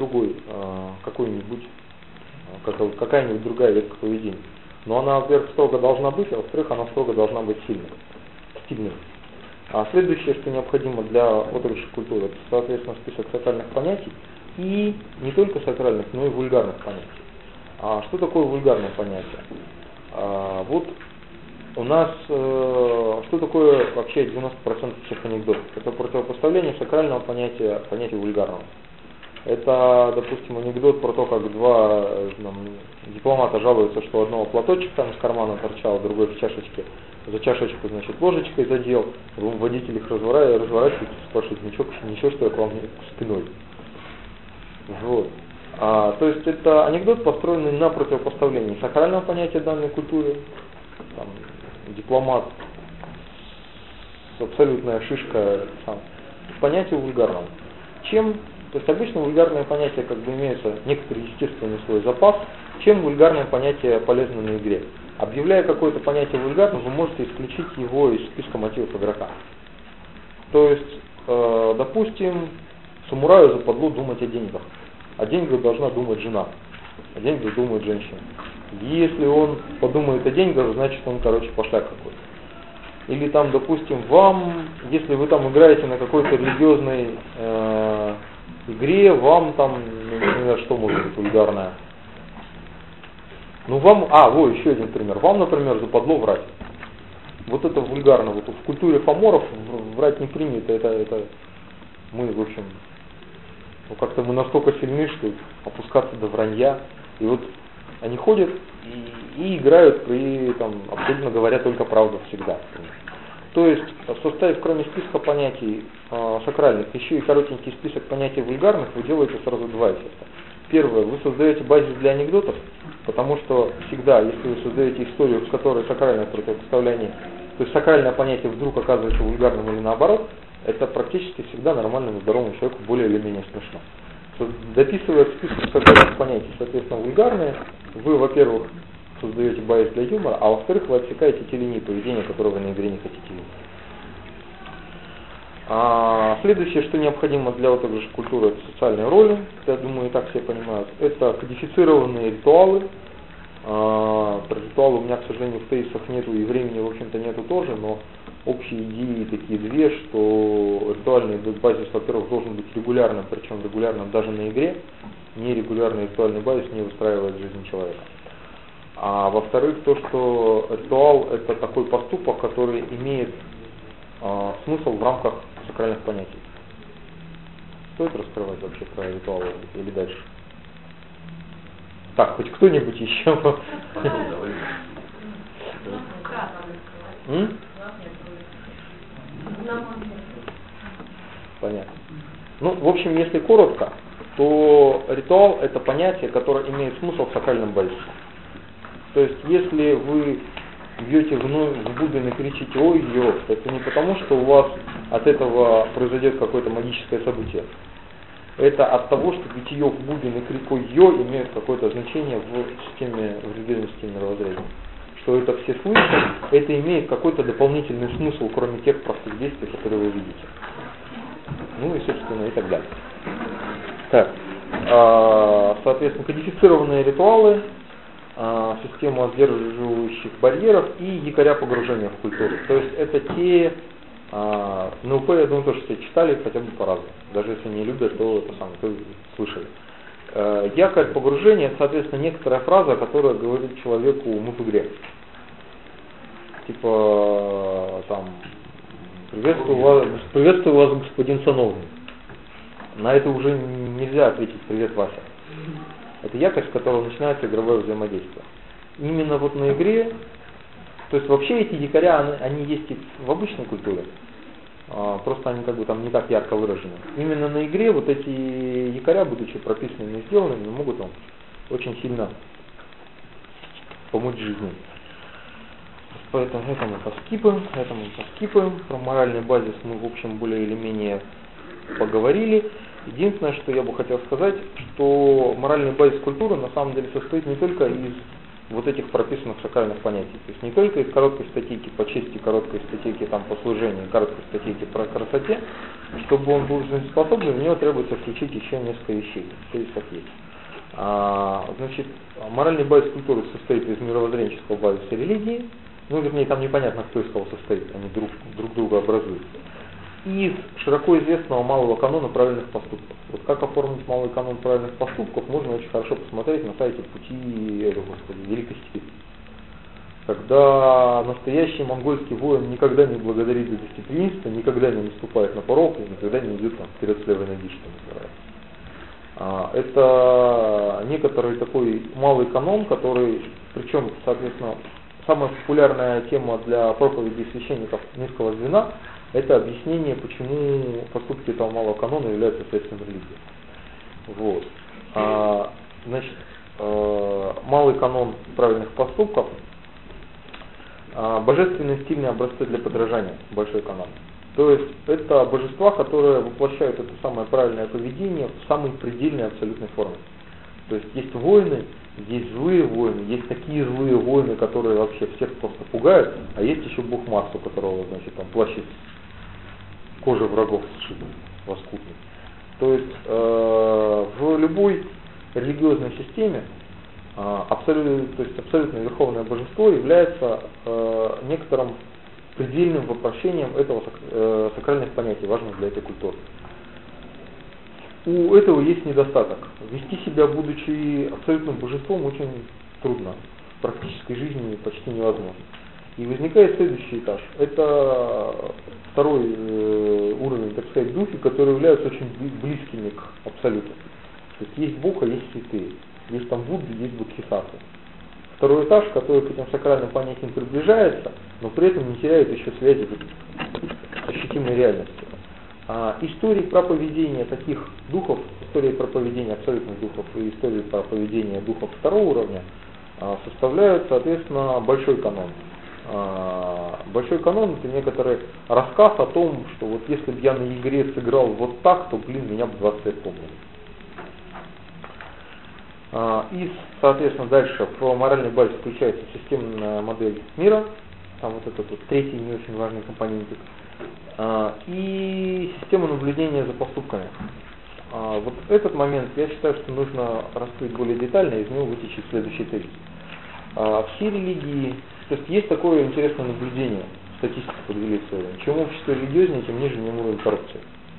S2: какая-нибудь другая ветка поведения. Но она, во-первых, строго должна быть, а во-вторых, она строго должна быть стильной. А следующее, что необходимо для отыгрыша культуры, это, соответственно, список сакральных понятий, и не только сакральных, но и вульгарных понятий. Что такое вульгарное понятие? Вот у нас, что такое вообще 90% всех анекдотов? Это противопоставление сакрального понятия вульгарного. Это, допустим, анекдот про то, как два дипломата жалуются, что у одного платочек из кармана торчал, другой в чашечке. За чашечку, ложечкой задел. Водитель их разворачивает и спрашивает, ничего, что я к вам спиной. Вот. То есть это анекдот, построенный на противопоставлении сакрального понятия данной культуры. Дипломат, абсолютная шишка, понятие вульгарного. То есть обычно вульгарное понятие имеется некоторый естественный свой запас, чем вульгарное понятие полезно на игре. Объявляя какое-то понятие вульгарным, вы можете исключить его из списка мотивов игрока. То есть, допустим, самураю западло думать о деньгах. О деньгах должна думать жена, о деньгах думает женщина. Если он подумает о деньгах, значит он, пошляк какой-то. Или допустим, если вы играете на какой-то религиозной игре, вам например, что может быть вульгарное? Еще один пример. Вам, например, западло врать. Вот это вульгарно. Вот в культуре фаморов врать не принято. Это мы, в общем, как-то мы настолько сильны, что опускаться до вранья. И вот они ходят и играют, абсолютно говоря только правду всегда. То есть, составив кроме списка понятий сакральных, еще и коротенький список понятий вульгарных, вы делаете сразу два эффекта. Первое, вы создаете базис для анекдотов, потому что всегда, если вы создаете историю, в которой сакральное противопоставление, то есть сакральное понятие вдруг оказывается вульгарным или наоборот, это практически всегда нормальному здоровому человеку более или менее смешно. Дописывая список сакральных понятий, соответственно, вульгарные, вы, во-первых, создаете базис для юмора, а во-вторых, вы отсекаете те линии поведения, которые вы на игре не хотите видеть. Следующее, что необходимо для отыгрыша культуры, это социальные роли, я думаю, и так все понимают. Это кодифицированные ритуалы. Про ритуалы у меня, к сожалению, в тезисах нету, и времени, в общем-то, нету тоже, но общие идеи такие две, что ритуальный базис, во-первых, должен быть регулярным, причем регулярным даже на игре. Нерегулярный ритуальный базис не выстраивает жизнь человека. А во-вторых, то, что ритуал – это такой поступок, который имеет смысл в рамках сакральных понятий. Стоит раскрывать вообще про ритуалы или дальше? Так, хоть кто-нибудь еще? Понятно. В общем, если коротко, то ритуал – это понятие, которое имеет смысл в сакральном базисе. То есть, если вы бьете в бубен и кричите «Ой-ё», это не потому, что у вас от этого произойдет какое-то магическое событие. Это от того, что битье в бубен и крик «Ой-ё» имеют какое-то значение в религиозной системе мировоззрения. Что это все слышат, это имеет какой-то дополнительный смысл, кроме тех простых действий, которые вы видите. И, собственно, и так далее. Так, соответственно, кодифицированные ритуалы, система сдерживающих барьеров и якоря погружения в культуру. То есть это те, НЛП, я думаю, тоже все читали хотя бы по-разному. Даже если не любят, то слышали. Якорь погружения, это, соответственно, некоторая фраза, которая говорит человеку «мы в игре». Типа, приветствую вас, господин сановный. На это уже нельзя ответить «привет, Вася». Это якорь, с которого начинается игровое взаимодействие. Именно вот на игре, то есть вообще эти якоря, они есть и в обычной культуре, просто они как бы там не так ярко выражены. Именно на игре вот эти якоря, будучи прописанными и сделанными, могут вам очень сильно помочь жизни. Поэтому это мы поскипаем. Про моральный базис мы, в общем, более или менее поговорили. Единственное, что я бы хотел сказать, что моральный базис культуры на самом деле состоит не только из вот этих прописанных сакральных понятий. То есть не только из короткой статейки по чести, короткой статейки там, по служению, короткой статейки про красоте. Чтобы он был жизнеспособным, в него требуется включить еще несколько вещей. То есть как есть. Значит, моральный базис культуры состоит из мировоззренческого базиса религии. Ну, вернее, там непонятно, кто из кого состоит, они друг друга образуют. И из широко известного малого канона правильных поступков. Вот как оформить малый канон правильных поступков, можно очень хорошо посмотреть на сайте Пути Великой Степи. Когда настоящий монгольский воин никогда не благодарит за гостеприимство, никогда не наступает на порог и никогда не идет там, вперед с левой ноги, что называется. Это некоторый такой малый канон, который, причем, соответственно, самая популярная тема для проповедей священников низкого звена – это объяснение, почему поступки этого малого канона являются следствием религии. Вот. Значит, малый канон правильных поступков, божественные стильные образцы для подражания, большой канон. То есть это божества, которые воплощают это самое правильное поведение в самой предельной абсолютной форме. То есть есть воины, есть злые воины, есть такие злые воины, которые вообще всех просто пугают, а есть еще бог Марс, у которого, значит, там плащ из кожи врагов сшит, лоскутный. То есть в любой религиозной системе абсолютно верховное божество является некоторым предельным воплощением этого сакральных понятий, важных для этой культуры. У этого есть недостаток. Вести себя, будучи абсолютным божеством, очень трудно. В практической жизни почти невозможно. И возникает следующий этаж. Это второй уровень, так сказать, духи, которые являются очень близкими к абсолюту. То есть Бог, а есть святые. Есть там Будды, есть Бодхисаттвы. Второй этаж, который к этим сакральным понятиям приближается, но при этом не теряет еще связи с ощутимой реальностью. Истории проповедения таких духов, истории проповедения абсолютных духов и истории проповедения духов второго уровня составляют, соответственно, большой канон. Большой канон — это некоторый рассказ о том, что вот если бы я на игре сыграл вот так, то, меня бы 20 лет помнили. И, соответственно, дальше в моральной базе включается системная модель мира, там вот этот вот третий не очень важный компонентик, и система наблюдения за поступками. Вот этот момент, я считаю, что нужно раскрыть более детально, из него вытечет следующий тезис. Все религии, то есть такое интересное наблюдение, статистику подвели в свое время. Чем общество религиознее, тем ниже в нем уровень коррупции.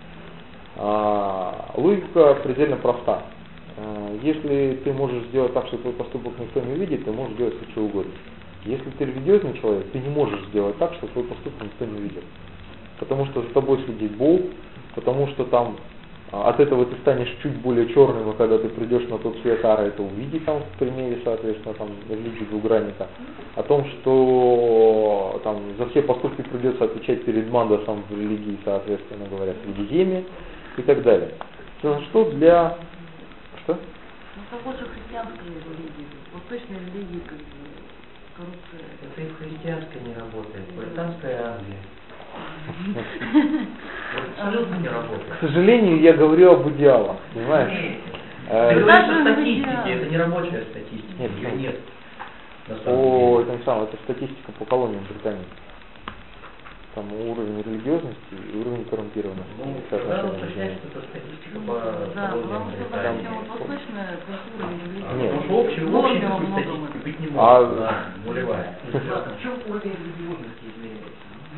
S2: Логика предельно проста. Если ты можешь сделать так, что твой поступок никто не увидит, ты можешь делать все, что угодно. Если ты религиозный человек, ты не можешь сделать так, что твой поступок никто не видит. Потому что за тобой следит Бог, потому что там от этого ты станешь чуть более черным, и когда ты придешь на тот свет, Ара это увидит там в примере, соответственно, там религии двугранника. О том, что там за все поступки придется отвечать перед Мандасом в религии, соответственно говоря, Средиземье и так далее. Что для... Что?
S3: Ну, это больше христианской религии. Восточной религии, как бы, коррупция.
S4: Это и в христианской не работает, в британской Англии. Абсолютно не работает.
S2: К сожалению, я говорю об идеалах, понимаешь?
S4: Ты говоришь о статистике, это не рабочая статистика,
S2: Нет,
S4: ее нет.
S2: Это статистика по колониям Британии. Там уровень религиозности и уровень коррумпированности.
S4: Тогда нужно снять, что это статистика по
S3: потому что
S4: Британии.
S3: восточная культура и религия.
S2: Нет.
S4: Потому что общей такой статистики быть не может, нулевая. В чем уровень религиозности измеряется?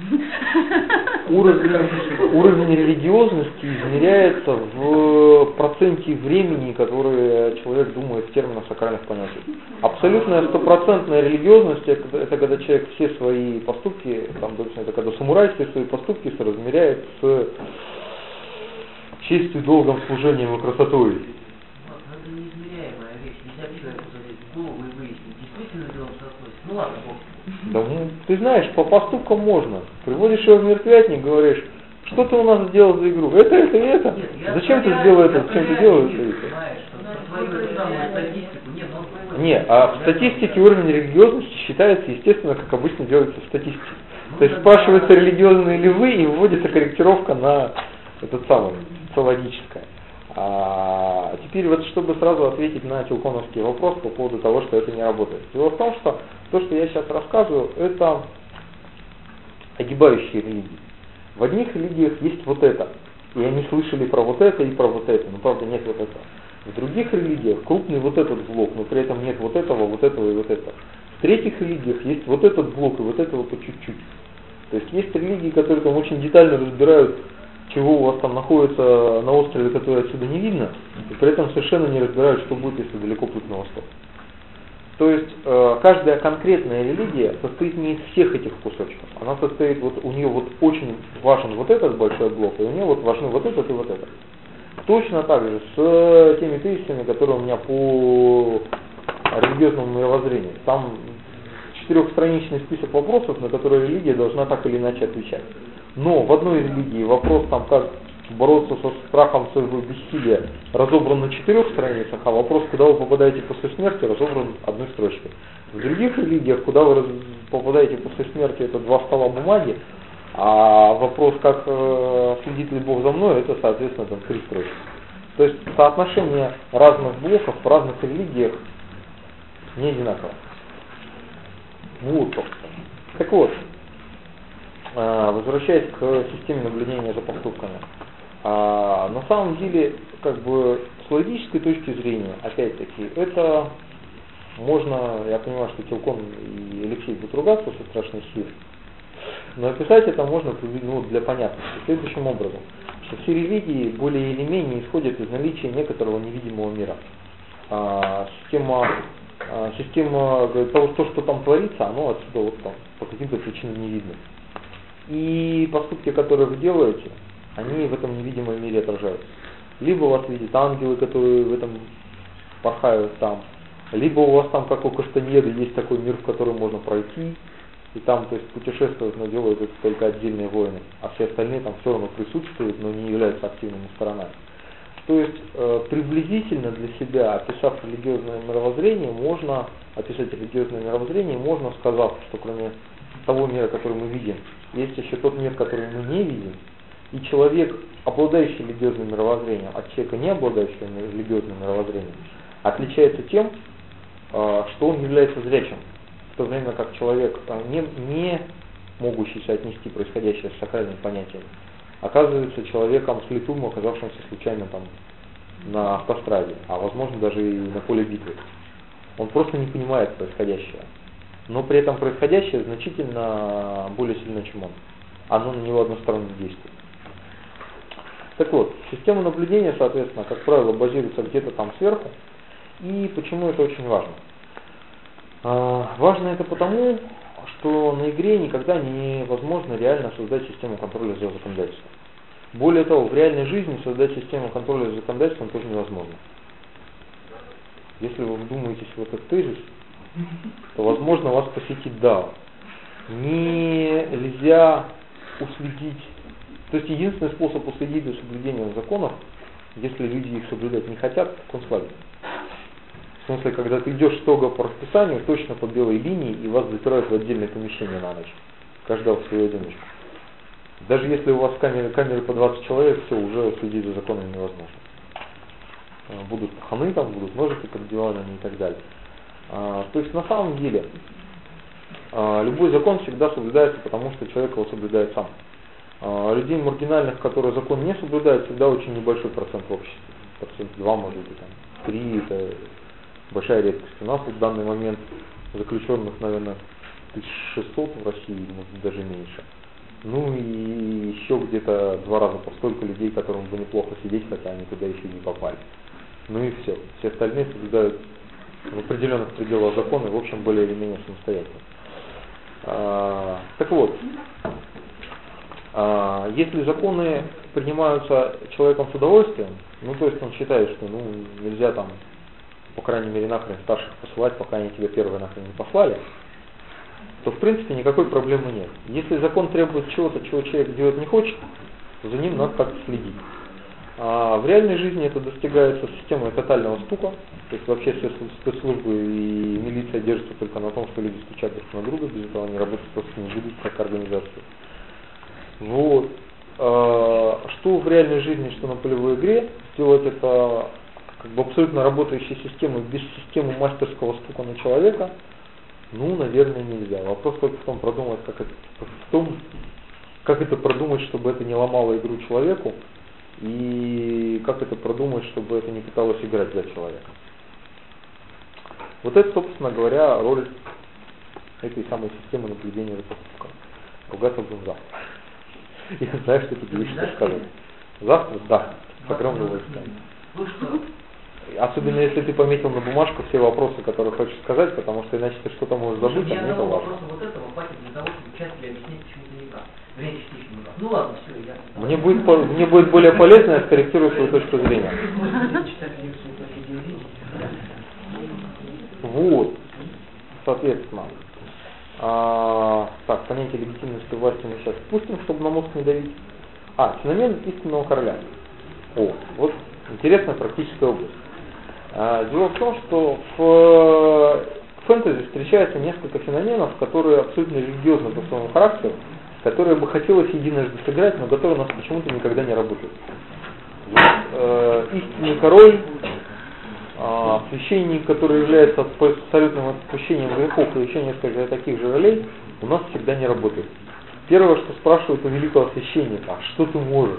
S2: Уровень религиозности измеряется в проценте времени, которое человек думает в терминах сакральных понятий. Абсолютная стопроцентная религиозность — это когда человек все свои поступки, там, допустим, это когда самурай все свои поступки соразмеряет с честью, долгом, служением и красотой.
S4: Это неизмеряемая вещь.
S2: Ну, ты знаешь, по поступкам можно. Приводишь его в мертвятник, говоришь, что ты у нас сделал за игру? Это и это.
S4: Нет, я
S2: Зачем ты
S4: проверяю,
S2: сделал это? Зачем ты делаешь
S4: видишь,
S2: это?
S4: понимаешь, что свою эту самую статистику. Нет,
S2: Не, а в статистике уровень религиозности считается, естественно, как обычно делается в статистике. То есть спрашивается, религиозные ли вы, и выводится корректировка на этот самый, социологическая. А теперь вот, чтобы сразу ответить на Тилконовский вопрос по поводу того, что это не работает. Дело в том, что то, что я сейчас рассказываю, это огибающие религии. В одних религиях есть вот это, и они слышали про вот это и про вот это, но правда нет вот этого. В других религиях крупный вот этот блок, но при этом нет вот этого и вот этого. В третьих религиях есть вот этот блок и вот этого по чуть-чуть. То есть есть религии, которые там очень детально разбирают, чего у вас там находится на острове, который отсюда не видно, и при этом совершенно не разбирают, что будет, если далеко плыть на восток. То есть каждая конкретная религия состоит не из всех этих кусочков. Она состоит, вот у нее вот очень важен вот этот большой блок, и у нее вот важны вот этот и вот этот. Точно так же с теми тезисами, которые у меня по религиозному мировоззрению. Там 4-страничный список вопросов, на которые религия должна так или иначе отвечать. Но в одной религии вопрос, там, как бороться со страхом своего бессилия, разобран на 4 страницах, а вопрос, куда вы попадаете после смерти, разобран одной строчкой. В других религиях, куда вы попадаете после смерти, это 2 стола бумаги, а вопрос, как следит ли Бог за мной, это, соответственно, там 3 строчки. То есть соотношение разных блоков в разных религиях не одинаково. Вот, собственно. Так вот, возвращаясь к системе наблюдения за поступками. На самом деле, как бы с логической точки зрения, опять-таки, это можно, я понимаю, что Тилкон и Алексей будут ругаться со страшной силой, но описать это можно для понятности следующим образом, что все религии более или менее исходят из наличия некоторого невидимого мира. Система того, что там творится, оно отсюда вот там по каким-то причинам не видно. И поступки, которые вы делаете, они в этом невидимом мире отражаются. Либо вас видят ангелы, которые в этом порхают там, либо у вас там, как у Кастаньеды, есть такой мир, в который можно пройти, и там, то есть, путешествовать, но делают это только отдельные воины, а все остальные там все равно присутствуют, но не являются активными сторонами. То есть, приблизительно для себя, описав религиозное мировоззрение, можно сказав, что кроме того мира, который мы видим, есть еще тот мир, который мы не видим, и человек, обладающий религиозным мировоззрением, от человека, не обладающего религиозным мировоззрением, отличается тем, что он является зрячим, в то время как человек, не могущийся отнести происходящее с сакральным понятием, оказывается человеком слепым, оказавшимся случайно там на автостраде, а возможно даже и на поле битвы. Он просто не понимает происходящее. Но при этом происходящее значительно более сильно, чем он. Оно на него односторонне действует. Так вот, система наблюдения, соответственно, как правило, базируется где-то там сверху. И почему это очень важно? Важно это потому, что на игре никогда невозможно реально создать систему контроля за законодательством. Более того, в реальной жизни создать систему контроля за законодательством тоже невозможно. Если вы вдумаетесь в этот тезис, то, возможно, вас посетит дао. Нельзя уследить, то есть единственный способ уследить за соблюдением законов, если люди их соблюдать не хотят, так он слабый. В смысле, когда ты идешь строго по расписанию, точно по белой линии, и вас запирают в отдельное помещение на ночь. Каждого в свою одиночку. Даже если у вас камеры по 20 человек, все, уже следить за законами невозможно. Будут паханы, там будут ножики под диванами и так далее. То есть на самом деле любой закон всегда соблюдается, потому что человек его соблюдает сам. Людей маргинальных, которые закон не соблюдают, всегда очень небольшой процент в обществе. 2%, может быть, 3%, это большая редкость. У нас в данный момент заключенных, наверное, 1600 в России, может, даже меньше. Ну и еще где-то 2 раза по столько людей, которым бы неплохо сидеть, хотя они туда еще не попали. Ну и все. Все остальные соблюдают в определенных пределах закона, в общем, более или менее самостоятельно. Так вот, если законы принимаются человеком с удовольствием, ну то есть он считает, что нельзя там, по крайней мере, нахрен старших посылать, пока они тебя первые нахрен не послали, то в принципе никакой проблемы нет. Если закон требует чего-то, чего человек делать не хочет, то за ним надо как-то следить. А в реальной жизни это достигается системой тотального стука, то есть вообще все спецслужбы и милиция держатся только на том, что люди стучат друг на друга, без этого они работать просто не будут как организация. Вот. Что в реальной жизни, что на полевой игре, сделать это как бы абсолютно работающей системой, без системы мастерского стука на человека, ну, наверное, нельзя. Вопрос только в том, продумать, как это продумать, чтобы это не ломало игру человеку, и как это продумать, чтобы это не пыталось играть для человека. Вот это, собственно говоря, роль этой самой системы наблюдения за поступком. Ругаться будем завтра. Я знаю, что тебе есть что сказать. Завтра? Да. С огромным удовольствием. Особенно если ты пометил на бумажку все вопросы, которые хочешь сказать, потому что иначе ты что-то можешь забыть, а мне это важно.
S4: Вот этого хватит для того, чтобы честно объяснить, почему ты не прав. Время частично не прав. Ну ладно, все, я...
S2: Мне будет более полезно, я скорректирую свою точку зрения. Вот. Соответственно. Так, понятие легитимности власти мы сейчас спустим, чтобы на мозг не давить. Феномен истинного короля. Вот интересная практическая область. Дело в том, что в фэнтези встречается несколько феноменов, которые абсолютно религиозны по своему характеру, которые бы хотелось единожды сыграть, но которые у нас почему-то никогда не работают. Истинный король, священник, который является абсолютным отпущением грехов, и еще несколько таких же ролей, у нас всегда не работает. Первое, что спрашивают у великого священника: а что ты можешь?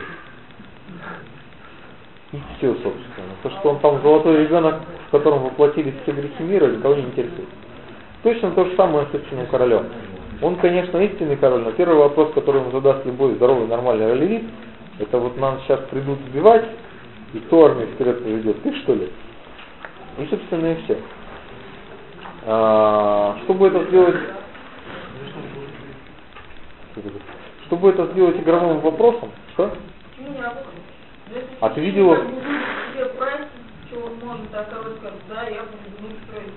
S2: И все, собственно. То, что он там золотой ребенок, в котором воплотились все грехи мира, никого не интересует. Точно то же самое с истинным королем. Он, конечно, истинный король, но первый вопрос, который ему задаст любой здоровый, нормальный ролевик, это вот нам сейчас придут сбивать, и кто армию вперед поведет? Ты, что ли? И, собственно, и все. Чтобы это сделать игровым вопросом, что?
S5: Почему не работает?
S2: А ты видела?
S5: Себе брать, что он может, а король скажет, да, я буду строить.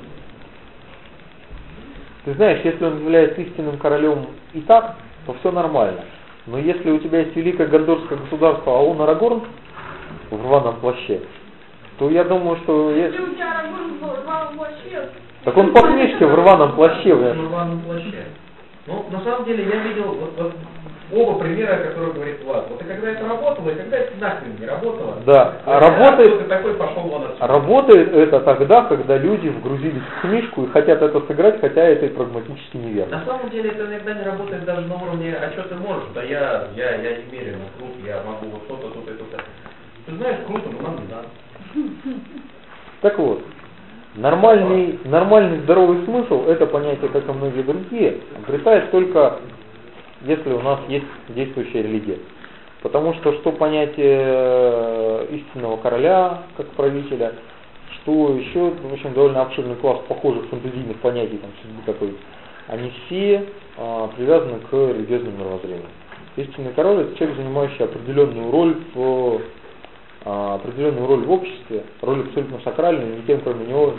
S2: Ты знаешь, если он является истинным королем и так, то все нормально. Но если у тебя есть великое гондорское государство, а он Арагорн в рваном плаще, то я думаю, что...
S5: Если у тебя Арагорн в рваном плаще...
S2: Так он по книжке в рваном плаще.
S4: В рваном плаще. Ну, на самом деле, я видел вот оба примера, о которых говорит Влад. Вот и когда это работало, и когда это нахрен не работало.
S2: Да, работает,
S4: такой пошел вон отсюда.
S2: Работает это тогда, когда люди вгрузились в книжку и хотят это сыграть, хотя это и прагматически неверно.
S4: На самом деле это иногда не работает даже на уровне, а что ты можешь? Да я немерено крут, я могу вот что-то, тут и тут. Ты знаешь, круто, но нам не надо.
S2: Так вот, нормальный здоровый смысл, это понятие, как и многие другие, обретает только если у нас есть действующая религия. Потому что понятие истинного короля, как правителя, что еще, в общем, довольно обширный класс похожих фэнтезийных понятий, там, судьбы какой-то, они все привязаны к религиозному мировоззрению. Истинный король — это человек, занимающий определенную роль в обществе, роль абсолютно сакральную, никем кроме него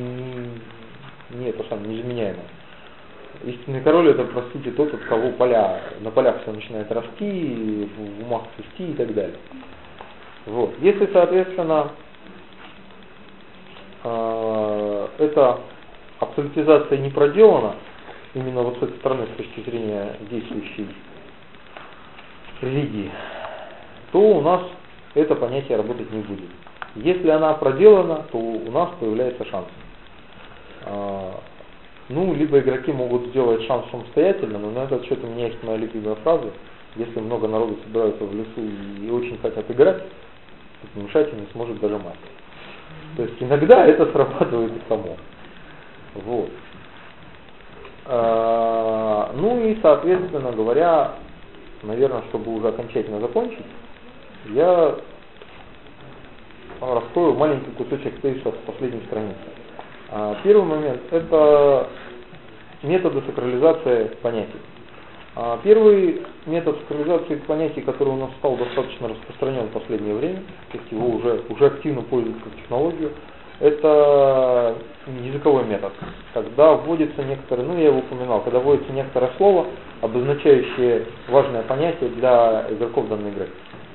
S2: незаменяемая. Истинный король — это, по сути, тот, от кого на полях все начинает расти, в умах цвести и так далее. Вот. Если, соответственно, эта абсолютизация не проделана, именно вот с этой стороны, с точки зрения действующей религии, то у нас это понятие работать не будет. Если она проделана, то у нас появляется шанс. Либо игроки могут сделать шанс самостоятельно, но на этот счет у меня есть моя любимая фраза: если много народу собираются в лесу и очень хотят играть, то помешать им не сможет даже мастер. То есть иногда это срабатывает и само. Вот. И, соответственно говоря, наверное, чтобы уже окончательно закончить, я раскрою маленький кусочек тезиса с последней страницы. Первый момент – это методы сакрализации понятий. Первый метод сакрализации понятий, который у нас стал достаточно распространен в последнее время, то есть его уже активно пользуются как технологию, это языковой метод. Когда вводится некоторое, я его упоминал, когда вводится некоторое слово, обозначающее важное понятие для игроков данной игры.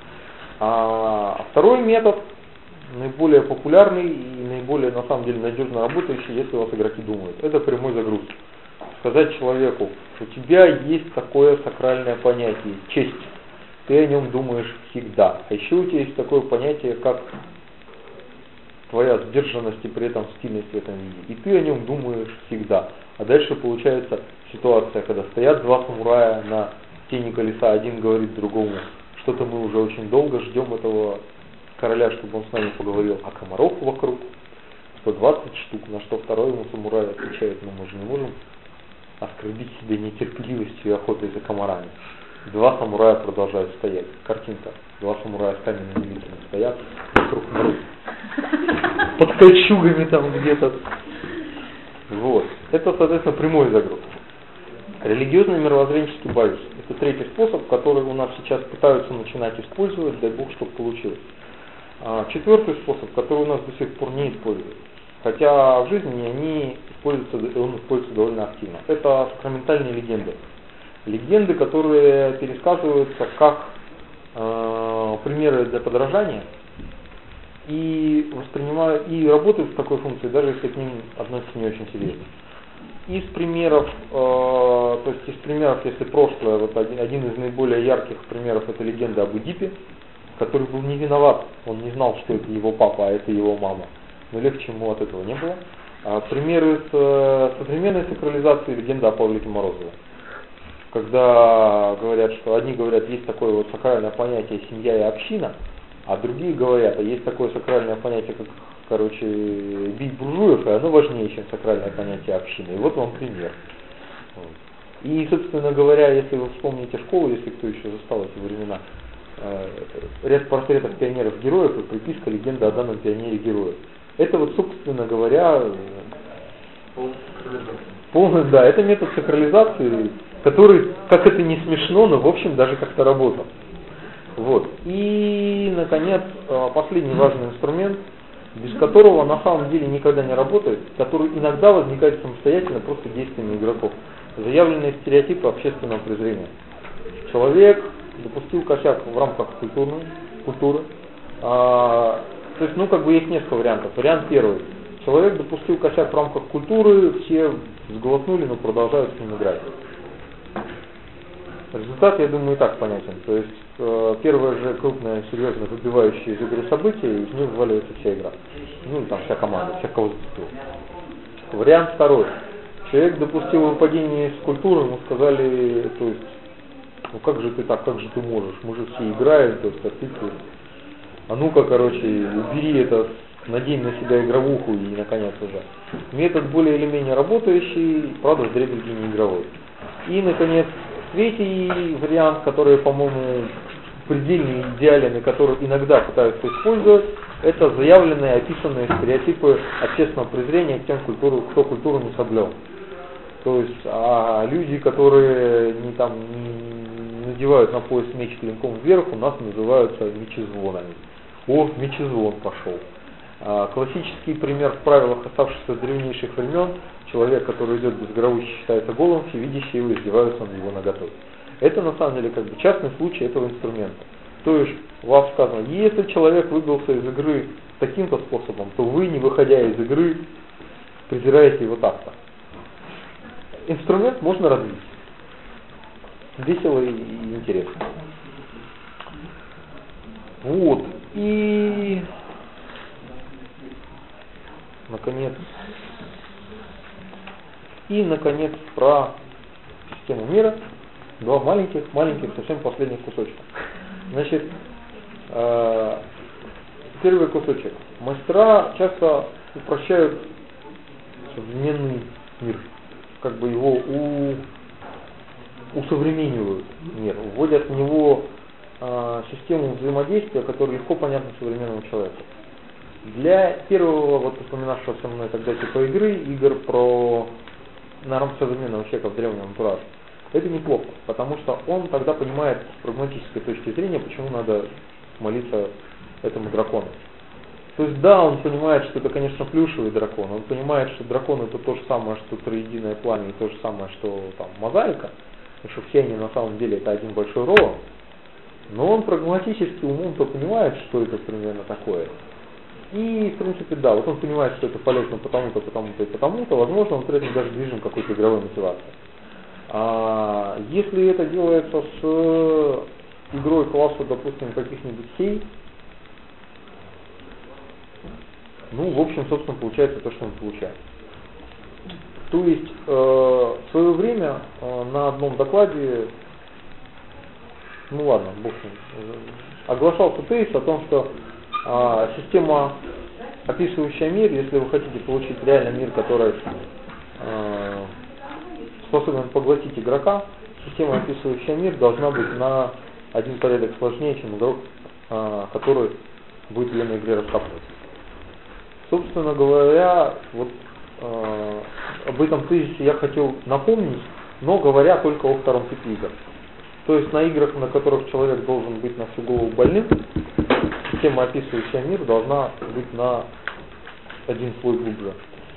S2: А второй метод, наиболее популярный и наиболее на самом деле надежно работающий, если у вас игроки думают, это прямой загруз. Сказать человеку, у тебя есть такое сакральное понятие, честь, ты о нем думаешь всегда. А еще у тебя есть такое понятие, как твоя сдержанность и при этом стильность в этом виде. И ты о нем думаешь всегда. А дальше получается ситуация, когда стоят два самурая на тени колеса, один говорит другому, что-то мы уже очень долго ждем этого короля, чтобы он с нами поговорил, а комаров вокруг 120 штук, на что второй ему самурай отвечает, мы же не можем оскорбить себя нетерпеливостью и охотой за комарами. Два самурая продолжают стоять. Картинка. Два самурая с каменными лицами стоят, вокруг народ. Под кольчугами там где-то. Вот. Это, соответственно, прямой загруз. Религиозный мировоззренческий базис. Это третий способ, который у нас сейчас пытаются начинать использовать, дай бог, чтобы получилось. Четвертый способ, который у нас до сих пор не используют. Хотя в жизни он используется довольно активно. Это сакраментальные легенды. Легенды, которые пересказываются как примеры для подражания и работают с такой функцией, даже если к ним относятся не очень серьезно. Из примеров, если прошлое, один из наиболее ярких примеров это легенда об Эдипе, который был не виноват, он не знал, что это его папа, а это его мама. Но легче ему от этого не было. Примеры современной сакрализации легенды о Павлике Морозове. Когда говорят, что одни говорят, есть такое вот сакральное понятие семья и община, а другие говорят, а есть такое сакральное понятие, как, бить буржуев, и оно важнее, чем сакральное понятие общины. И вот вам пример. И, собственно говоря, если вы вспомните школу, если кто еще застал эти времена, ряд портретов пионеров-героев и приписка легенда о данном пионере-герое. Это вот, собственно говоря, это метод сакрализации, который, как это не смешно, но в общем даже как-то работал. Вот. И, наконец, последний важный инструмент, без которого на самом деле никогда не работает, который иногда возникает самостоятельно просто действиями игроков. Заявленные стереотипы общественного презрения. Человек допустил косяк в рамках культуры. То есть, есть несколько вариантов. Вариант первый. Человек допустил косяк в рамках культуры, все сглотнули, но продолжают с ним играть. Результат, я думаю, и так понятен. То есть, первое же крупное, серьезно выбивающее из игры событие, из них вываливается вся игра. Вся команда, всех, кого зацепил. Вариант второй. Человек допустил выпадение из культуры, ему сказали, то есть, как же ты так, как же ты можешь, мы же все играем, то есть, а ну-ка, убери это, надень на себя игровуху и, наконец, уже. Метод более или менее работающий, правда, вдребезги не игровой. И, наконец, третий вариант, который, по-моему, предельно идеален и который иногда пытаются использовать, это заявленные, описанные стереотипы общественного презрения к тем, кто культуру не соблюл. То есть, люди, которые не надевают на пояс меч клинком вверх, у нас называются мечезвонами. Мечезвон пошел. Классический пример в правилах, оставшихся с древнейших времен. Человек, который идет без гробовища, считается голым, все видящие его издеваются над его наготой. Это на самом деле частный случай этого инструмента. То есть, у вас сказано, если человек выбился из игры таким-то способом, то вы, не выходя из игры, презираете его так-то. Инструмент можно развить. Весело и интересно. Вот. И, наконец, про систему мира. Два маленьких, совсем последних кусочка. Значит, первый кусочек. Мастера часто упрощают современный мир. Его усовременивают мир, вводят в него систему взаимодействия, которая легко понятна современному человеку. Для первого, упоминавшегося мной тогда игр про современного человека в древнем антураже, это неплохо, потому что он тогда понимает с прагматической точки зрения, почему надо молиться этому дракону. То есть да, он понимает, что это, конечно, плюшевый дракон, он понимает, что дракон это то же самое, что троединое пламя, и то же самое, что там мозаика, и что все они на самом деле это один большой ролл, но он прагматически умом-то понимает, что это примерно такое. И, в принципе, да, вот он понимает, что это полезно потому-то, потому-то и потому-то, возможно, он при этом даже движим какой-то игровой мотивацией. А если это делается с игрой класса, допустим, каких-нибудь сей, ну, в общем, собственно, получается то, что он получает. То есть, в свое время на одном докладе, ну ладно, бог с ним, оглашался тезис о том, что система, описывающая мир, если вы хотите получить реальный мир, который способен поглотить игрока, система, описывающая мир, должна быть на один порядок сложнее, чем игрок, который будет в ее игре раскапывать. Собственно говоря, вот об этом тезисе я хотел напомнить, но говоря только о втором типе игр. То есть на играх, на которых человек должен быть на всю голову больным, система, описывающая мир, должна быть на один слой глубже.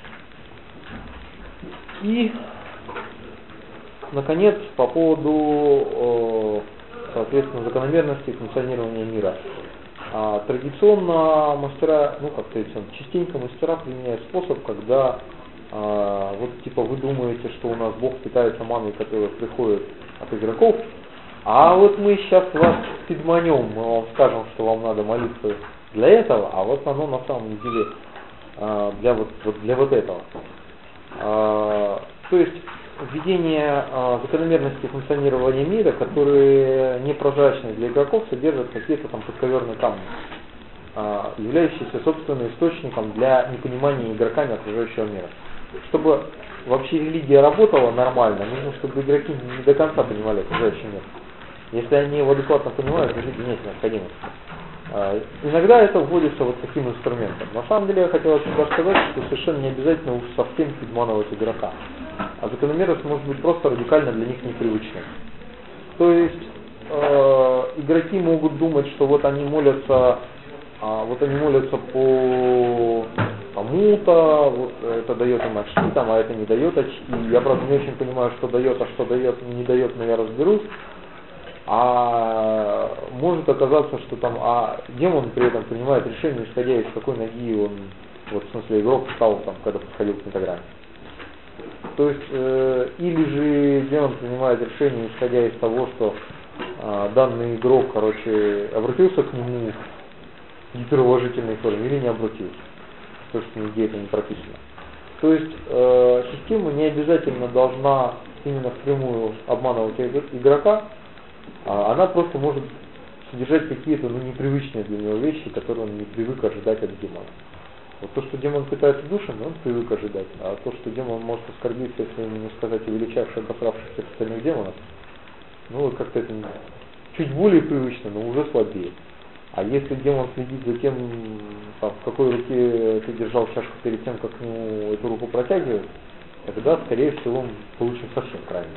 S2: И, наконец, по поводу, соответственно, закономерности функционирования мира. Традиционно мастера, ну как традиционно, частенько мастера применяют способ, когда вот типа вы думаете, что у нас Бог питается маной, которая приходит от игроков, а вот мы сейчас вас подманем, мы вам скажем, что вам надо молиться для этого, а вот оно на самом деле для вот этого. То есть введение закономерности функционирования мира, которые непрозрачны для игроков, содержат какие-то там подковерные камни, являющиеся собственным источником для непонимания игроками окружающего мира. Чтобы вообще религия работала нормально, нужно, чтобы игроки не до конца понимали окружающий мир. Если они его адекватно понимают, религии нет необходимости. Иногда это вводится вот таким инструментом. На самом деле я хотел всегда сказать, что совершенно не обязательно уж совсем подманывать игрока. А закономерность может быть просто радикально для них непривычной. То есть игроки могут думать, что вот они молятся по кому-то, вот это дает им очки, там, а это не дает очки. Я, правда, не очень понимаю, что дает, а что дает, не дает, но я разберусь. А может оказаться, что там, демон при этом принимает решение, исходя из какой ноги он, вот в смысле игрок встал там, когда подходил к пентаграмме. То есть, или же демон принимает решение, исходя из того, что данный игрок, обратился к нему в гиперуважительной форме или не обратился. То есть нигде это не прописано. То есть система не обязательно должна именно впрямую обманывать игрока, она просто может содержать какие-то непривычные для него вещи, которые он не привык ожидать от демона. Вот то, что демон пытается душами, он привык ожидать, а то, что демон может оскорбить всех своими, не сказать, увеличавших, обосравших всех остальных демонов, ну как-то это чуть более привычно, но уже слабее. А если демон следит за тем, в какой руке ты держал чашку перед тем, как к нему эту руку протягивать, тогда, скорее всего, мы получим совсем крайне.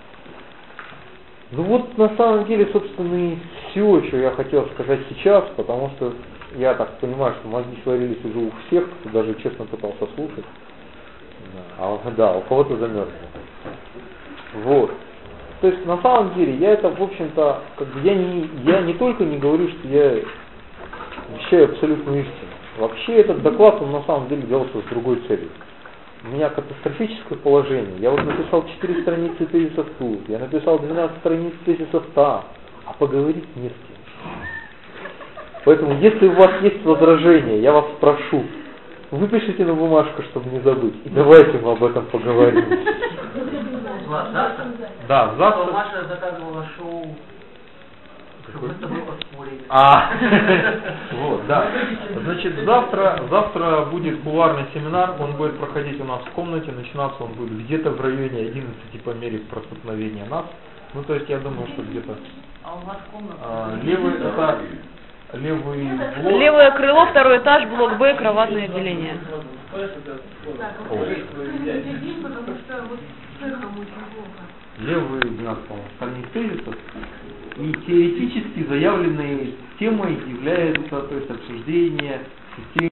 S2: Ну вот, на самом деле, собственно, и все, что я хотел сказать сейчас, потому что я так понимаю, что мозги сварились уже у всех, кто даже честно пытался слушать. Да, у кого-то замерзли. Вот. То есть, на самом деле, я это, в общем-то, я не только не говорю, что я вещаю абсолютную истину. Вообще, этот доклад, он на самом деле делался с другой целью. У меня катастрофическое положение. Я вот написал 4 страницы тезисов тут, я написал 12 страниц тезисов там, а поговорить не с кем. Поэтому, если у вас есть возражения, я вас прошу, выпишите на бумажку, чтобы не забыть, и давайте мы об этом поговорим.
S3: Завтра?
S2: Да, завтра.
S3: Маша заказывала шоу, чтобы мы с тобой поспорили.
S2: Вот, да. Значит, завтра будет кулуарный семинар, он будет проходить у нас в комнате, начинаться он будет где-то в районе 11 по мере проступновения нас. Ну, то есть я думаю, что где-то...
S3: А у вас комната?
S2: Левый блок.
S6: Левое крыло, второй этаж, блок Б, кроватное отделение.
S2: Левый 12 страниц тезисов. И теоретически заявленной темой является, то есть, обсуждение системы